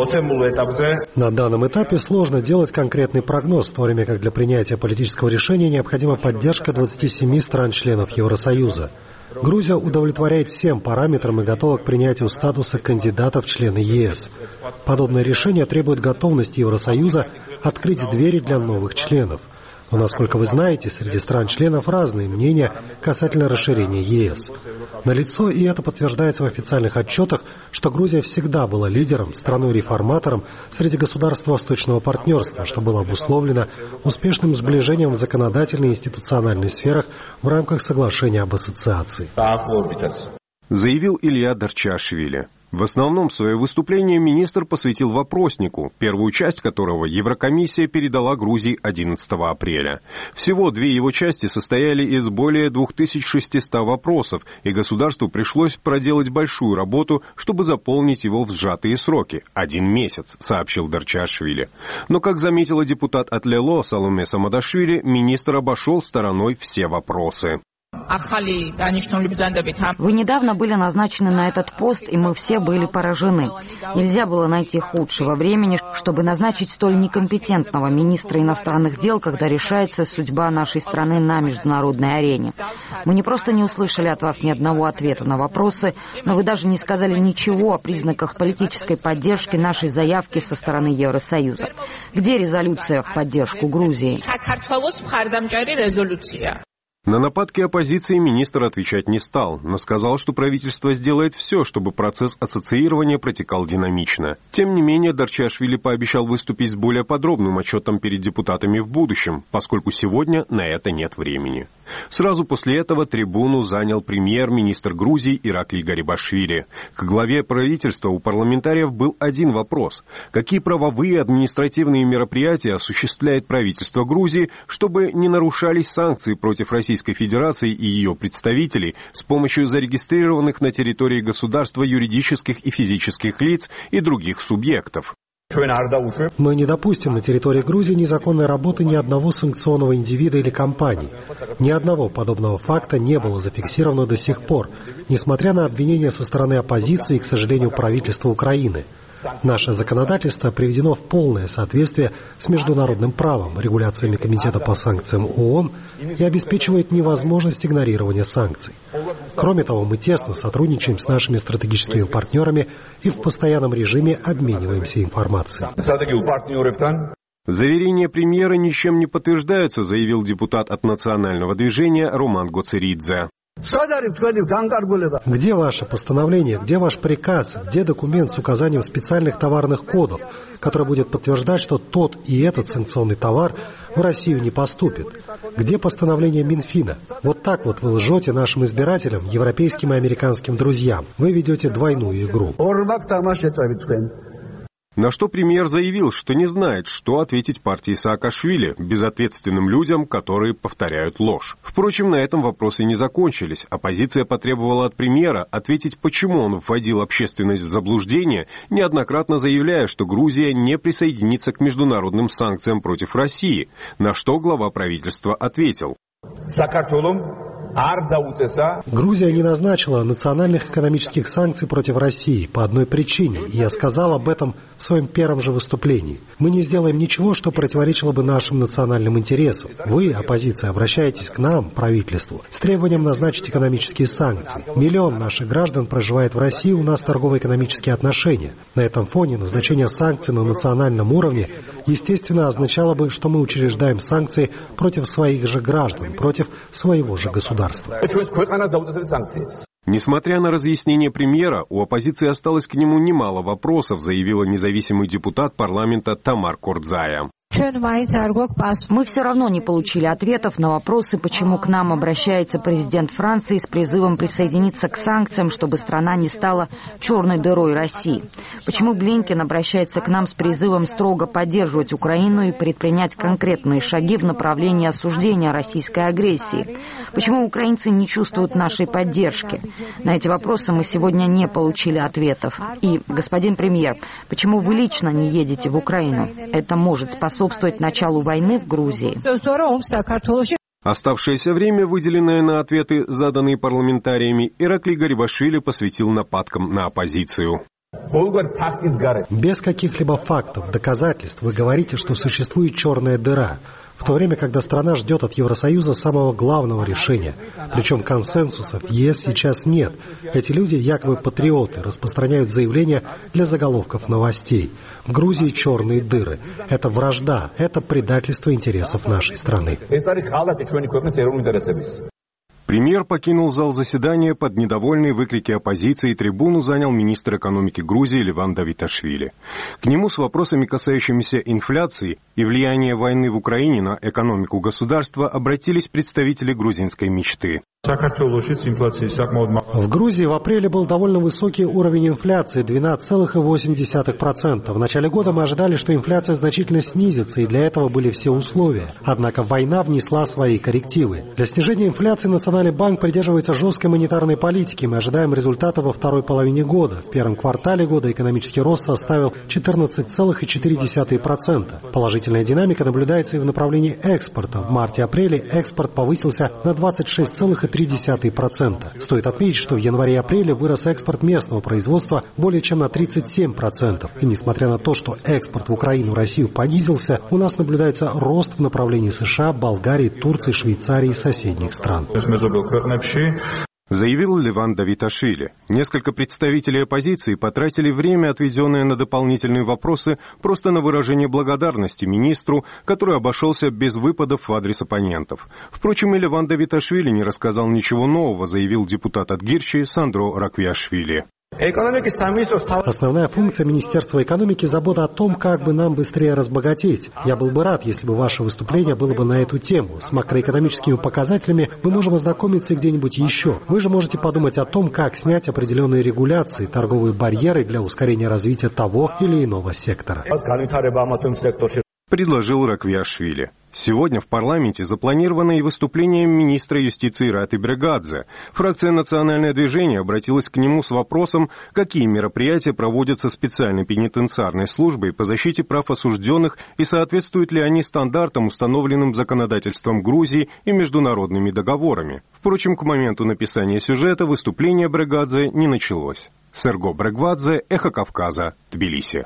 На данном этапе сложно делать конкретный прогноз, в то время как для принятия политического решения необходима поддержка 27 стран-членов Евросоюза. Грузия удовлетворяет всем параметрам и готова к принятию статуса кандидата в члены ЕС. Подобное решение требует готовности Евросоюза открыть двери для новых членов. Но, насколько вы знаете, среди стран-членов разные мнения касательно расширения ЕС. Налицо, и это подтверждается в официальных отчетах, что Грузия всегда была лидером, страной-реформатором среди государств Восточного партнерства, что было обусловлено успешным сближением в законодательной и институциональной сферах в рамках соглашения об ассоциации. Заявил Илья Дарчиашвили. В основном свое выступление министр посвятил вопроснику, первую часть которого Еврокомиссия передала Грузии 11 апреля. Всего 2 его части состояли из более 2600 вопросов, и государству пришлось проделать большую работу, чтобы заполнить его в сжатые сроки – 1 месяц, сообщил Дарчиашвили. Но, как заметила депутат от ЛЕЛО Саломе Самадашвили, министр обошел стороной все вопросы. Вы недавно были назначены на этот пост, и мы все были поражены. Нельзя было найти худшего времени, чтобы назначить столь некомпетентного министра иностранных дел, когда решается судьба нашей страны на международной арене. Мы не просто не услышали от вас ни одного ответа на вопросы, но вы даже не сказали ничего о признаках политической поддержки нашей заявки со стороны Евросоюза. Где резолюция в поддержку Грузии? На нападки оппозиции министр отвечать не стал, но сказал, что правительство сделает все, чтобы процесс ассоциирования протекал динамично. Тем не менее, Дарчиашвили пообещал выступить с более подробным отчетом перед депутатами в будущем, поскольку сегодня на это нет времени. Сразу после этого трибуну занял премьер-министр Грузии Ираклий Гарибашвили. К главе правительства у парламентариев был один вопрос. Какие правовые и административные мероприятия осуществляет правительство Грузии, чтобы не нарушались санкции против Российской Федерации и ее представителей с помощью зарегистрированных на территории государства юридических и физических лиц и других субъектов? Мы не допустим на территории Грузии незаконной работы ни одного санкционного индивида или компании. Ни одного подобного факта не было зафиксировано до сих пор, несмотря на обвинения со стороны оппозиции и, к сожалению, правительства Украины. Наше законодательство приведено в полное соответствие с международным правом, регуляциями Комитета по санкциям ООН и обеспечивает невозможность игнорирования санкций. Кроме того, мы тесно сотрудничаем с нашими стратегическими партнерами и в постоянном режиме обмениваемся информацией. Заверения премьера ничем не подтверждаются, заявил депутат от национального движения Роман Гоцеридзе. Где ваше постановление, где ваш приказ, где документ с указанием специальных товарных кодов, который будет подтверждать, что тот и этот санкционный товар в Россию не поступит? Где постановление Минфина? Вот так вот вы лжете нашим избирателям, европейским и американским друзьям. Вы ведете двойную игру. На что премьер заявил, что не знает, что ответить партии Саакашвили, безответственным людям, которые повторяют ложь. Впрочем, на этом вопросы не закончились. Оппозиция потребовала от премьера ответить, почему он вводил общественность в заблуждение, неоднократно заявляя, что Грузия не присоединится к международным санкциям против России, на что глава правительства ответил. Грузия не назначила национальных экономических санкций против России по одной причине, и я сказал об этом в своем первом же выступлении. Мы не сделаем ничего, что противоречило бы нашим национальным интересам. Вы, оппозиция, обращаетесь к нам, правительству, с требованием назначить экономические санкции. 1 миллион наших граждан проживает в России, у нас торгово-экономические отношения. На этом фоне назначение санкций на национальном уровне, естественно, означало бы, что мы учреждаем санкции против своих же граждан, против своего же государства. Несмотря на разъяснение премьера, у оппозиции осталось к нему немало вопросов, заявила независимый депутат парламента Тамар Кордзая. Мы все равно не получили ответов на вопросы, почему к нам обращается президент Франции с призывом присоединиться к санкциям, чтобы страна не стала черной дырой России. Почему Блинкен обращается к нам с призывом строго поддерживать Украину и предпринять конкретные шаги в направлении осуждения российской агрессии. Почему украинцы не чувствуют нашей поддержки? На эти вопросы мы сегодня не получили ответов. И, господин премьер, почему вы лично не едете в Украину? Это может способствовать началу войны в Грузии. Оставшееся время, выделенное на ответы, заданные парламентариями, Ираклий Гарибашвили посвятил нападкам на оппозицию. Без каких-либо фактов, доказательств вы говорите, что существует черная дыра, в то время, когда страна ждет от Евросоюза самого главного решения. Причем консенсусов в ЕС сейчас нет. Эти люди, якобы патриоты, распространяют заявления для заголовков новостей. В Грузии черные дыры. Это вражда, это предательство интересов нашей страны. Премьер покинул зал заседания под недовольные выкрики оппозиции, и трибуну занял министр экономики Грузии Леван Давиташвили. К нему с вопросами, касающимися инфляции и влияния войны в Украине на экономику государства, обратились представители грузинской мечты. В Грузии в апреле был довольно высокий уровень инфляции – 12,8%. В начале года мы ожидали, что инфляция значительно снизится, и для этого были все условия. Однако война внесла свои коррективы. Для снижения инфляции Национальный банк придерживается жесткой монетарной политики. Мы ожидаем результата во второй половине года. В первом квартале года экономический рост составил 14,4%. Положительная динамика наблюдается и в направлении экспорта. В марте-апреле экспорт повысился на 26,3%. Стоит отметить, что в январе-апреле вырос экспорт местного производства более чем на 37%. И несмотря на то, что экспорт в Украину и Россию понизился, у нас наблюдается рост в направлении США, Болгарии, Турции, Швейцарии и соседних стран. Заявил Леван Давиташвили. Несколько представителей оппозиции потратили время, отведенное на дополнительные вопросы, просто на выражение благодарности министру, который обошелся без выпадов в адрес оппонентов. Впрочем, и Леван Давиташвили не рассказал ничего нового, заявил депутат от Гирчи Сандро Раквиашвили. Основная функция Министерства экономики – забота о том, как бы нам быстрее разбогатеть. Я был бы рад, если бы ваше выступление было бы на эту тему. С макроэкономическими показателями мы можем ознакомиться где-нибудь еще. Вы же можете подумать о том, как снять определенные регуляции, торговые барьеры для ускорения развития того или иного сектора. Предложил Раквиашвили. Сегодня в парламенте запланировано и выступление министра юстиции Рати Брегадзе. Фракция «Национальное движение» обратилась к нему с вопросом, какие мероприятия проводятся специальной пенитенциарной службой по защите прав осужденных и соответствуют ли они стандартам, установленным законодательством Грузии и международными договорами. Впрочем, к моменту написания сюжета выступление Брегадзе не началось. Серго Брегвадзе, Эхо Кавказа, Тбилиси.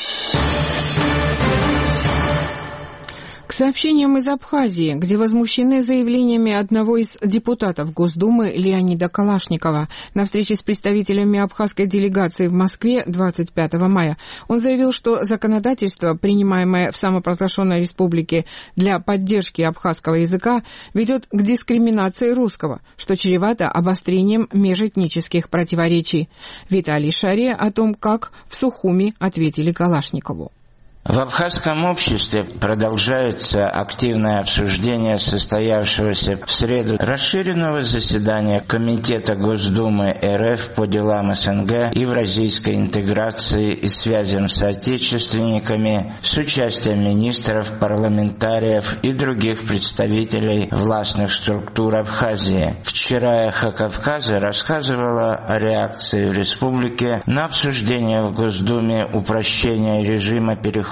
К сообщениям из Абхазии, где возмущены заявлениями одного из депутатов Госдумы Леонида Калашникова на встрече с представителями абхазской делегации в Москве 25 мая, он заявил, что законодательство, принимаемое в самопровозглашенной республике для поддержки абхазского языка, ведет к дискриминации русского, что чревато обострением межэтнических противоречий. Виталий Шаре о том, как в Сухуми ответили Калашникову. В абхазском обществе продолжается активное обсуждение состоявшегося в среду расширенного заседания Комитета Госдумы РФ по делам СНГ, евразийской интеграции и связям с соотечественниками с участием министров, парламентариев и других представителей властных структур Абхазии. Вчера Эхо Кавказа рассказывала о реакции в республике на обсуждение в Госдуме упрощения режима перехода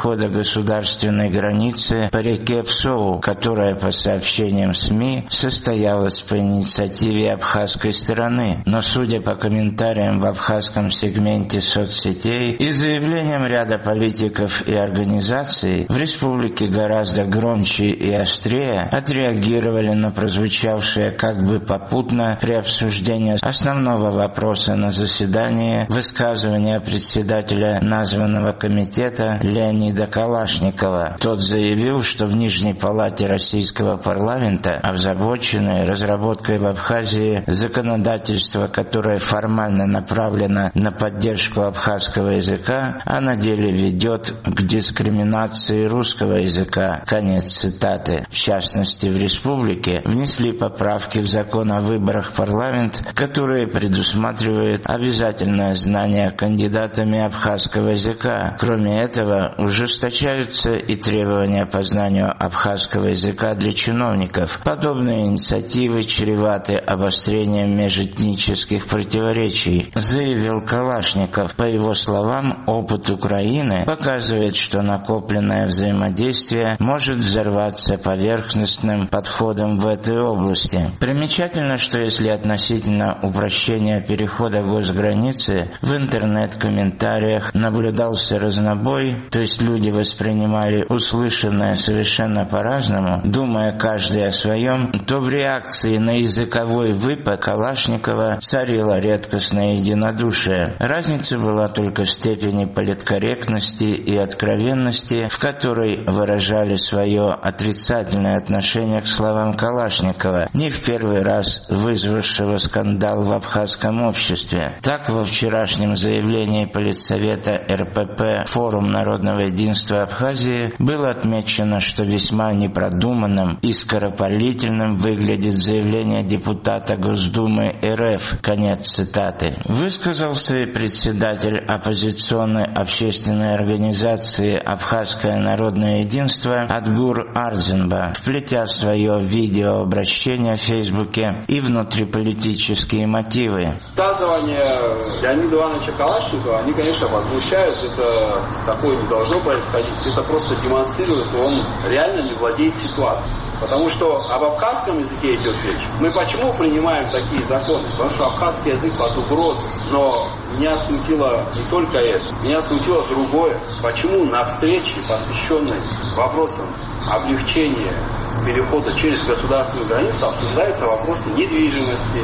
перехода государственной границы по реке Псоу, которая, по сообщениям СМИ, состоялась по инициативе абхазской стороны. Но, судя по комментариям в абхазском сегменте соцсетей и заявлениям ряда политиков и организаций, в республике гораздо громче и острее отреагировали на прозвучавшее как бы попутно при обсуждении основного вопроса на заседании высказывание председателя названного комитета Леонида Калашникова. Тот заявил, что в Нижней палате российского парламента озабочены разработкой в Абхазии законодательства, которое формально направлено на поддержку абхазского языка, а на деле ведет к дискриминации русского языка. Конец цитаты. В частности, в республике внесли поправки в закон о выборах в парламент, которые предусматривают обязательное знание кандидатами абхазского языка. Кроме этого, ужесточаются и требования по знанию абхазского языка для чиновников. Подобные инициативы чреваты обострением межэтнических противоречий, заявил Калашников. По его словам, опыт Украины показывает, что накопленное взаимодействие может взорваться поверхностным подходом в этой области. Примечательно, что если относительно упрощения перехода госграницы в интернет-комментариях наблюдался разнобой, то есть люди воспринимали услышанное совершенно по-разному, думая каждый о своем, то в реакции на языковой выпад Калашникова царило редкостное единодушие. Разница была только в степени политкорректности и откровенности, в которой выражали свое отрицательное отношение к словам Калашникова, не в первый раз вызвавшего скандал в абхазском обществе. Так, во вчерашнем заявлении Политсовета РПП «Форум народного единства Абхазии» было отмечено, что весьма непродуманным и скоропалительным выглядит заявление депутата Госдумы РФ. Конец цитаты. Высказался и председатель оппозиционной общественной организации «Абхазское народное единство» Адгур Арзенба, вплетя в свое видеообращение в Фейсбуке и внутриполитические мотивы. Высказывания Леонида Ивановича Калашникова, они, конечно, возмущают. Это такое не должно происходить. Это просто демонстрирует, что он реально не владеет ситуацией. Потому что об абхазском языке идет речь. Мы почему принимаем такие законы? Потому что абхазский язык под угрозой. Но меня смутило не только это. Меня смутило другое. Почему на встрече, посвященной вопросам облегчения перехода через государственную границу, обсуждаются вопросы недвижимости,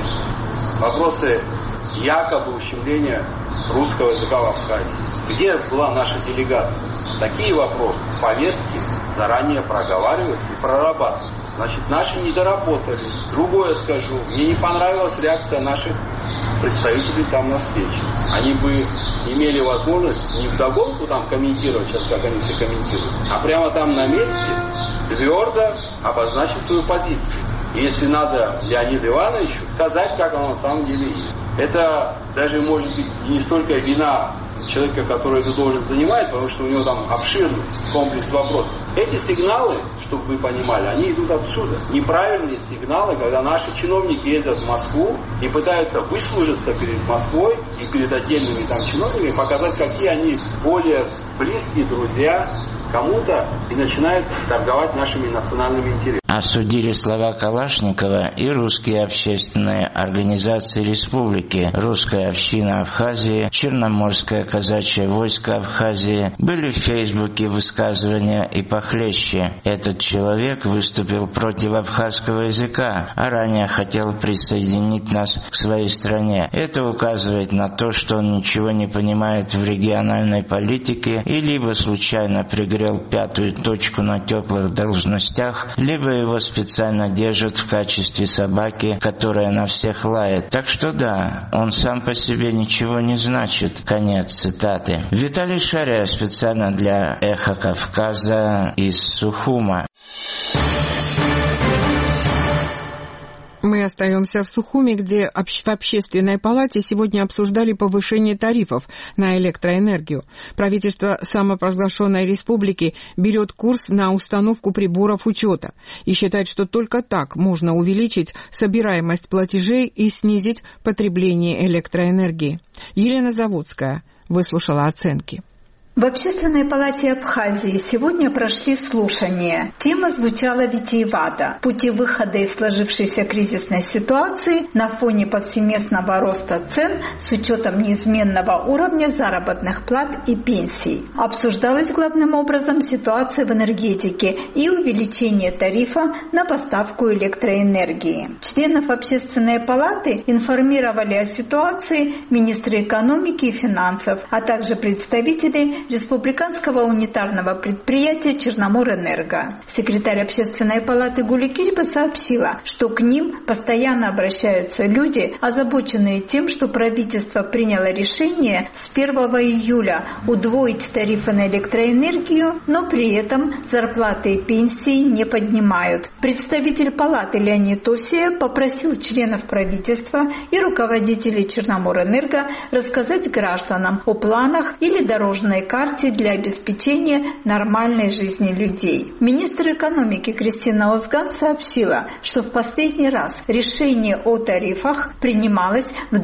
вопросы якобы ущемления русского языка в Абхазии? Где была наша делегация? Такие вопросы, повестки заранее проговариваются и прорабатываются. Значит, наши не доработали. Другое скажу, мне не понравилась реакция наших представителей там на встрече. Они бы имели возможность не вдогонку там комментировать, сейчас как они все комментируют, а прямо там на месте твердо обозначить свою позицию. И если надо Леониду Ивановичу сказать, как оно на самом деле есть. Это даже может быть не столько вина человека, который это должен занимать, потому что у него там обширный комплекс вопросов. Эти сигналы, чтобы вы понимали, они идут отсюда. Неправильные сигналы, когда наши чиновники ездят в Москву и пытаются выслужиться перед Москвой и перед отдельными там чиновниками, показать, какие они более близкие друзья кому-то, и начинают торговать нашими национальными интересами. Осудили слова Калашникова и русские общественные организации республики, Русская община Абхазии, Черноморское казачье войско Абхазии. Были в Фейсбуке высказывания и похлеще. Этот человек выступил против абхазского языка, а ранее хотел присоединить нас к своей стране. Это указывает на то, что он ничего не понимает в региональной политике и либо случайно пригрел пятую точку на теплых должностях, либо его специально держат в качестве собаки, которая на всех лает. Так что да, он сам по себе ничего не значит. Конец цитаты. Виталий Шария специально для «Эхо Кавказа» из Сухума. Мы остаемся в Сухуми, где в Общественной палате сегодня обсуждали повышение тарифов на электроэнергию. Правительство самопровозглашенной республики берет курс на установку приборов учета и считает, что только так можно увеличить собираемость платежей и снизить потребление электроэнергии. Елена Заводская выслушала оценки. В Общественной палате Абхазии сегодня прошли слушания. Тема звучала витиевато. Пути выхода из сложившейся кризисной ситуации на фоне повсеместного роста цен с учетом неизменного уровня заработных плат и пенсий. Обсуждалась главным образом ситуация в энергетике и увеличение тарифа на поставку электроэнергии. Членов Общественной палаты информировали о ситуации министры экономики и финансов, а также представители республиканского унитарного предприятия «Черноморэнерго». Секретарь Общественной палаты Гули Кичба сообщила, что к ним постоянно обращаются люди, озабоченные тем, что правительство приняло решение с 1 июля удвоить тарифы на электроэнергию, но при этом зарплаты и пенсии не поднимают. Представитель палаты Леонид Осия попросил членов правительства и руководителей «Черноморэнерго» рассказать гражданам о планах или дорожной карте для обеспечения нормальной жизни людей. Министр экономики Кристина Озган сообщила, что в последний раз решение о тарифах принималось в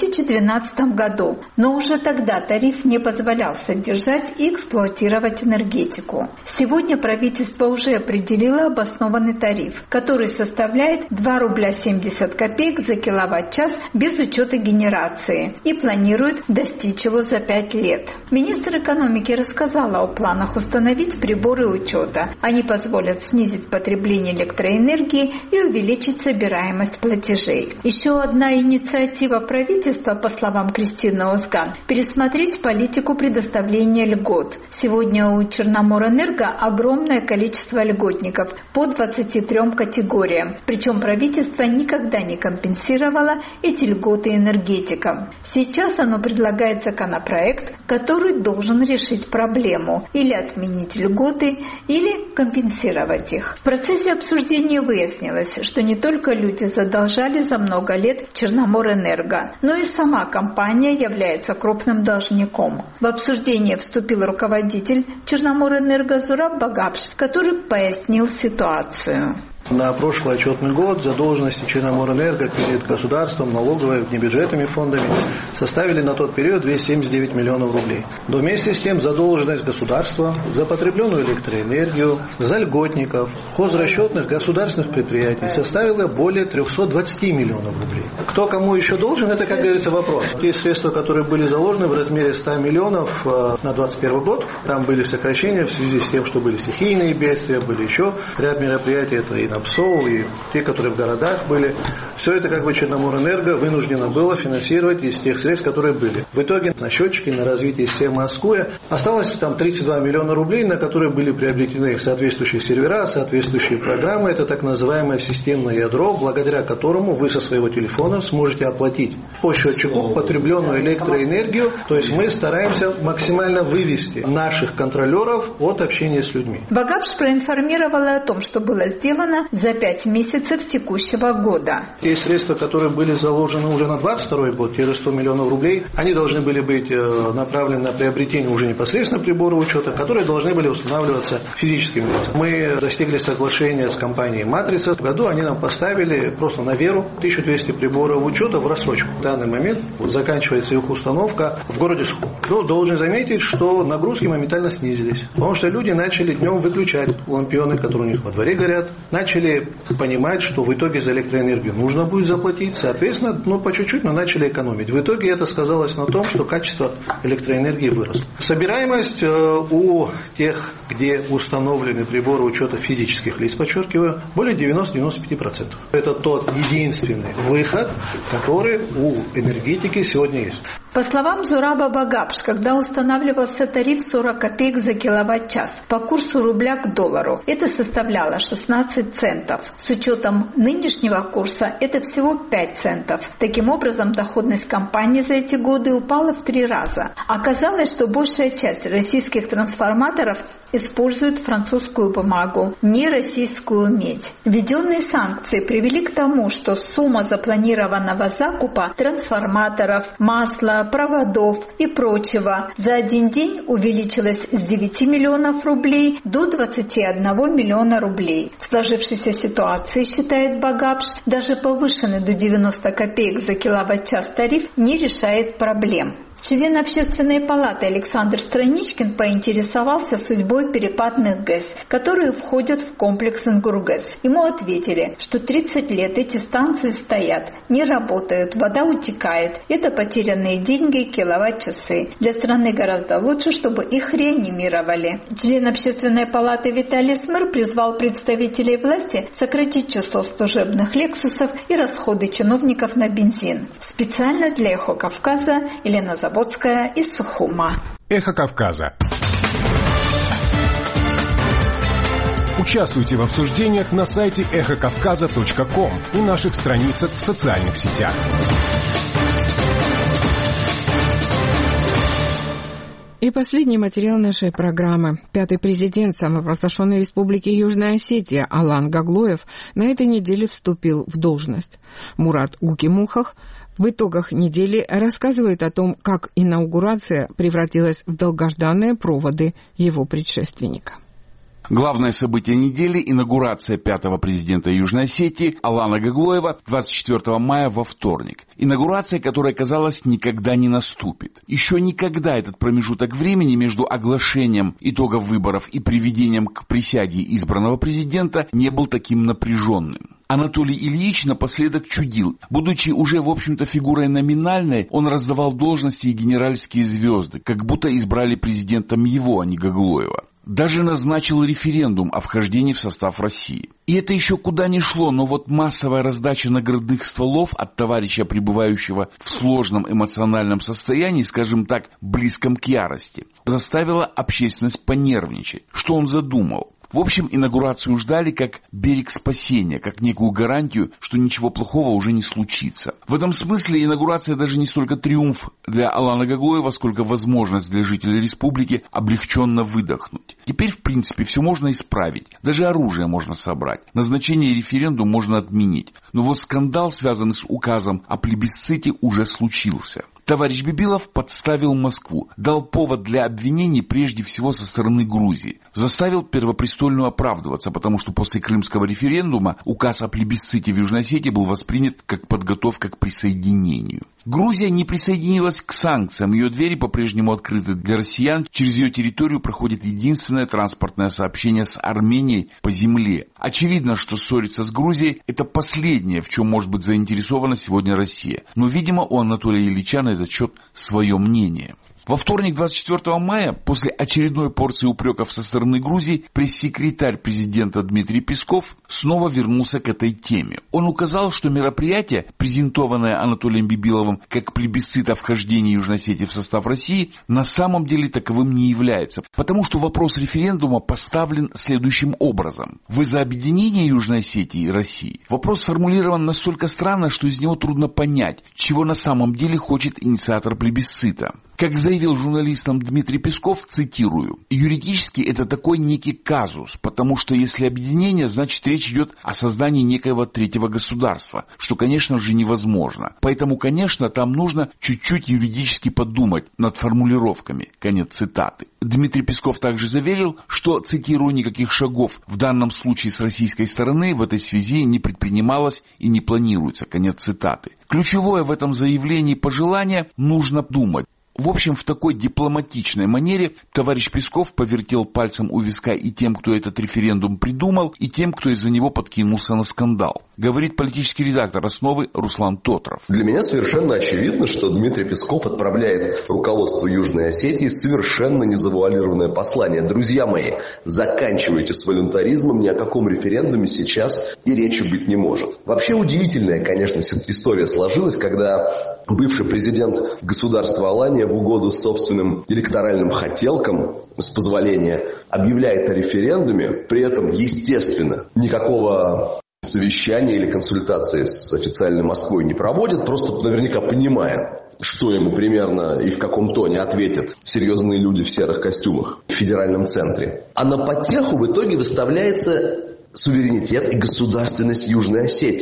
2012 году, но уже тогда тариф не позволял содержать и эксплуатировать энергетику. Сегодня правительство уже определило обоснованный тариф, который составляет 2 рубля 70 копеек за киловатт-час без учета генерации и планирует достичь его за 5 лет. Министр экономики рассказала о планах установить приборы учета. Они позволят снизить потребление электроэнергии и увеличить собираемость платежей. Еще одна инициатива правительства, по словам Кристины Озган, пересмотреть политику предоставления льгот. Сегодня у Черноморэнерго огромное количество льготников по 23 категориям. Причем правительство никогда не компенсировало эти льготы энергетикам. Сейчас оно предлагает законопроект, который должен решить проблему или отменить льготы, или компенсировать их. В процессе обсуждения выяснилось, что не только люди задолжали за много лет Черноморэнерго, но и сама компания является крупным должником. В обсуждение вступил руководитель Черноморэнерго Зураб Багапш, который пояснил ситуацию. На прошлый отчетный год задолженности Черноморэнерго перед государством, налоговой, внебюджетными фондами составили на тот период 279 миллионов рублей. Но вместе с тем задолженность государства за потребленную электроэнергию, за льготников, хозрасчетных государственных предприятий составила более 320 миллионов рублей. Кто кому еще должен, это, как говорится, вопрос. Те средства, которые были заложены в размере 100 миллионов на 2021 год, там были сокращения в связи с тем, что были стихийные бедствия, были еще ряд мероприятий, это и ПСО, и те, которые в городах были. Все это как бы Черноморэнерго вынуждено было финансировать из тех средств, которые были. В итоге на счетчике, на развитие системы Аскуя осталось там 32 миллиона рублей, на которые были приобретены соответствующие сервера, соответствующие программы. Это так называемое системное ядро, благодаря которому вы со своего телефона сможете оплатить по счетчику потребленную электроэнергию. То есть мы стараемся максимально вывести наших контролеров от общения с людьми. Багапш проинформировала о том, что было сделано за 5 месяцев текущего года. Те средства, которые были заложены уже на 2022 год, те же 100 миллионов рублей, они должны были быть направлены на приобретение уже непосредственно прибора учета, которые должны были устанавливаться физическим лицам. Мы достигли соглашения с компанией «Матрица». В году они нам поставили просто на веру 1200 приборов учета в рассрочку. В данный момент заканчивается их установка в городе Сху. Но должен заметить, что нагрузки моментально снизились, потому что люди начали днем выключать лампионы, которые у них во дворе горят, начали понимать, что в итоге за электроэнергию нужно будет заплатить, соответственно, по чуть-чуть, но начали экономить. В итоге это сказалось на том, что качество электроэнергии выросло. Собираемость у тех, где установлены приборы учета физических лиц, подчеркиваю, более 90-95%. Это тот единственный выход, который у энергетики сегодня есть. По словам Зураба Багапш, когда устанавливался тариф 40 копеек за киловатт-час по курсу рубля к доллару, это составляло 16 центов. С учетом нынешнего курса это всего 5 центов. Таким образом, доходность компании за эти годы упала в 3 раза. Оказалось, что большая часть российских трансформаторов использует французскую бумагу, не российскую медь. Введенные санкции привели к тому, что сумма запланированного закупа трансформаторов, масла, проводов и прочего за один день увеличилась с 9 миллионов рублей до 21 миллиона рублей. В сложившейся ситуации, считает Багапш, даже повышенный до 90 копеек за киловатт-час тариф не решает проблем. Член Общественной палаты Александр Страничкин поинтересовался судьбой перепадных ГЭС, которые входят в комплекс Ингургэс. Ему ответили, что 30 лет эти станции стоят, не работают, вода утекает. Это потерянные деньги и киловатт-часы. Для страны гораздо лучше, чтобы их реанимировали. Член Общественной палаты Виталий Смыр призвал представителей власти сократить число служебных «Лексусов» и расходы чиновников на бензин. Специально для «Эхо Кавказа» Елена Заводская из Сухума. Эхо Кавказа. Участвуйте в обсуждениях на сайте эхокавказа.ком и наших страницах в социальных сетях. И последний материал нашей программы. Пятый президент самопровозглашенной республики Южная Осетия Алан Гаглоев на этой неделе вступил в должность. Мурат Гукимухах в итогах недели рассказывает о том, как инаугурация превратилась в долгожданные проводы его предшественника. Главное событие недели – инаугурация пятого президента Южной Осетии Алана Гаглоева 24 мая во вторник. Инаугурация, которая, казалось, никогда не наступит. Еще никогда этот промежуток времени между оглашением итогов выборов и приведением к присяге избранного президента не был таким напряженным. Анатолий Ильич напоследок чудил. Будучи уже, в общем-то, фигурой номинальной, он раздавал должности и генеральские звезды, как будто избрали президентом его, а не Гаглоева. Даже назначил референдум о вхождении в состав России. И это еще куда ни шло, но вот массовая раздача наградных стволов от товарища, пребывающего в сложном эмоциональном состоянии, скажем так, близком к ярости, заставила общественность понервничать. Что он задумал? В общем, инаугурацию ждали как берег спасения, как некую гарантию, что ничего плохого уже не случится. В этом смысле инаугурация даже не столько триумф для Алана Гаглоева, сколько возможность для жителей республики облегченно выдохнуть. Теперь, в принципе, все можно исправить. Даже оружие можно собрать. Назначение референдума можно отменить. Но вот скандал, связанный с указом о плебисците, уже случился. Товарищ Бибилов подставил Москву, дал повод для обвинений прежде всего со стороны Грузии, заставил Первопрестольную оправдываться, потому что после крымского референдума указ о плебисците в Южной Осетии был воспринят как подготовка к присоединению. Грузия не присоединилась к санкциям, ее двери по-прежнему открыты для россиян, через ее территорию проходит единственное транспортное сообщение с Арменией по земле. Очевидно, что ссориться с Грузией – это последнее, в чем может быть заинтересована сегодня Россия. Но, видимо, у Анатолия Ильича на этот счет свое мнение. Во вторник, 24 мая, после очередной порции упреков со стороны Грузии, пресс-секретарь президента Дмитрий Песков снова вернулся к этой теме. Он указал, что мероприятие, презентованное Анатолием Бибиловым как плебисцит о вхождении Южной Осетии в состав России, на самом деле таковым не является, потому что вопрос референдума поставлен следующим образом. Вы за объединение Южной Осетии и России? Вопрос сформулирован настолько странно, что из него трудно понять, чего на самом деле хочет инициатор плебисцита. Как заявил журналистам Дмитрий Песков, цитирую, «Юридически это такой некий казус, потому что если объединение, значит речь идет о создании некоего третьего государства, что, конечно же, невозможно. Поэтому, конечно, там нужно чуть-чуть юридически подумать над формулировками». Конец цитаты. Дмитрий Песков также заверил, что, цитирую, «никаких шагов в данном случае с российской стороны в этой связи не предпринималось и не планируется». Конец цитаты. Ключевое в этом заявлении пожелание «нужно думать». В общем, в такой дипломатичной манере товарищ Песков повертел пальцем у виска и тем, кто этот референдум придумал, и тем, кто из-за него подкинулся на скандал. Говорит политический редактор «Основы» Руслан Тотров. Для меня совершенно очевидно, что Дмитрий Песков отправляет руководству Южной Осетии совершенно незавуалированное послание. Друзья мои, заканчивайте с волюнтаризмом, ни о каком референдуме сейчас и речи быть не может. Вообще удивительная, конечно, история сложилась, когда бывший президент государства Алания в угоду собственным электоральным хотелкам, с позволения, объявляет о референдуме, при этом, естественно, никакого совещания или консультации с официальной Москвой не проводит, просто наверняка понимая, что ему примерно и в каком тоне ответят серьезные люди в серых костюмах в федеральном центре. А на потеху в итоге выставляется суверенитет и государственность Южной Осетии.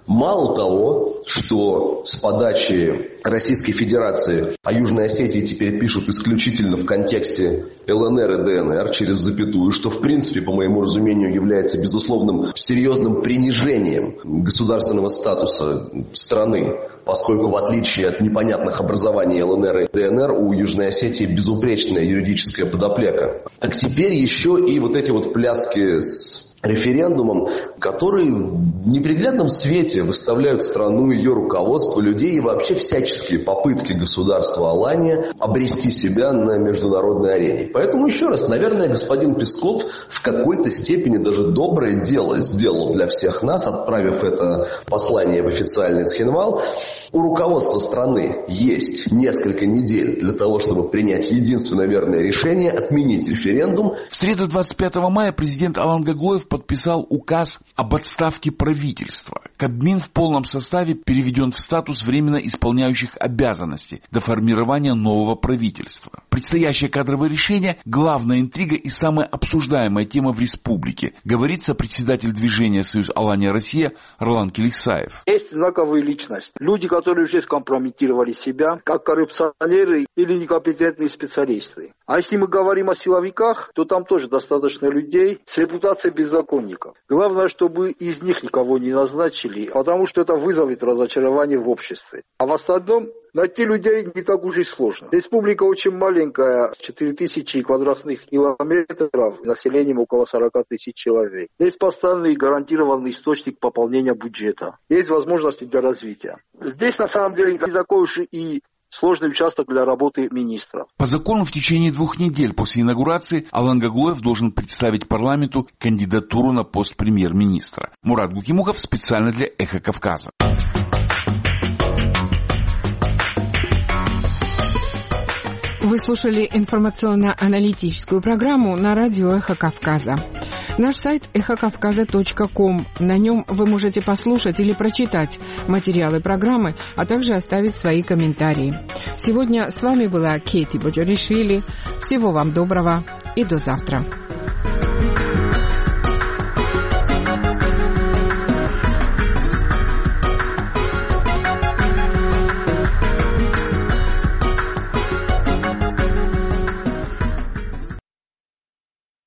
Мало того, что с подачи Российской Федерации о Южной Осетии теперь пишут исключительно в контексте ЛНР и ДНР через запятую, что в принципе, по моему разумению, является безусловным серьезным принижением государственного статуса страны, поскольку в отличие от непонятных образований ЛНР и ДНР у Южной Осетии безупречная юридическая подоплека. А теперь еще и вот эти вот пляски с референдумом, которые в неприглядном свете выставляют страну, ее руководство, людей и вообще всяческие попытки государства Алания обрести себя на международной арене. Поэтому еще раз, наверное, господин Песков в какой-то степени даже доброе дело сделал для всех нас, отправив это послание в официальный Цхинвал. У руководства страны есть несколько недель для того, чтобы принять единственное верное решение – отменить референдум. В среду 25 мая президент Алан Гаглоев подписал указ об отставке правительства. Кабмин в полном составе переведен в статус временно исполняющих обязанности до формирования нового правительства. Предстоящее кадровое решение – главная интрига и самая обсуждаемая тема в республике, говорит сопредседатель движения «Союз Алания-Россия» Ролан Келихсаев. Есть знаковые личности. Люди, которые уже скомпрометировали себя, как коррупционеры или некомпетентные специалисты. А если мы говорим о силовиках, то там тоже достаточно людей с репутацией беззаконников. Главное, чтобы из них никого не назначили, потому что это вызовет разочарование в обществе. А в остальном найти людей не так уж и сложно. Республика очень маленькая, 4000 квадратных километров, населением около 40 тысяч человек. Есть постоянный гарантированный источник пополнения бюджета. Есть возможности для развития. Здесь на самом деле не такой уж и сложный участок для работы министра. По закону в течение 2 недель после инаугурации Алан Гаглоев должен представить парламенту кандидатуру на пост премьер-министра. Мурат Гукимухов специально для «Эхо Кавказа». Вы слушали информационно-аналитическую программу на радио «Эхо Кавказа». Наш сайт эхокавказа.ком. На нем вы можете послушать или прочитать материалы программы, а также оставить свои комментарии. Сегодня с вами была Кети Боджоришвили. Всего вам доброго и до завтра.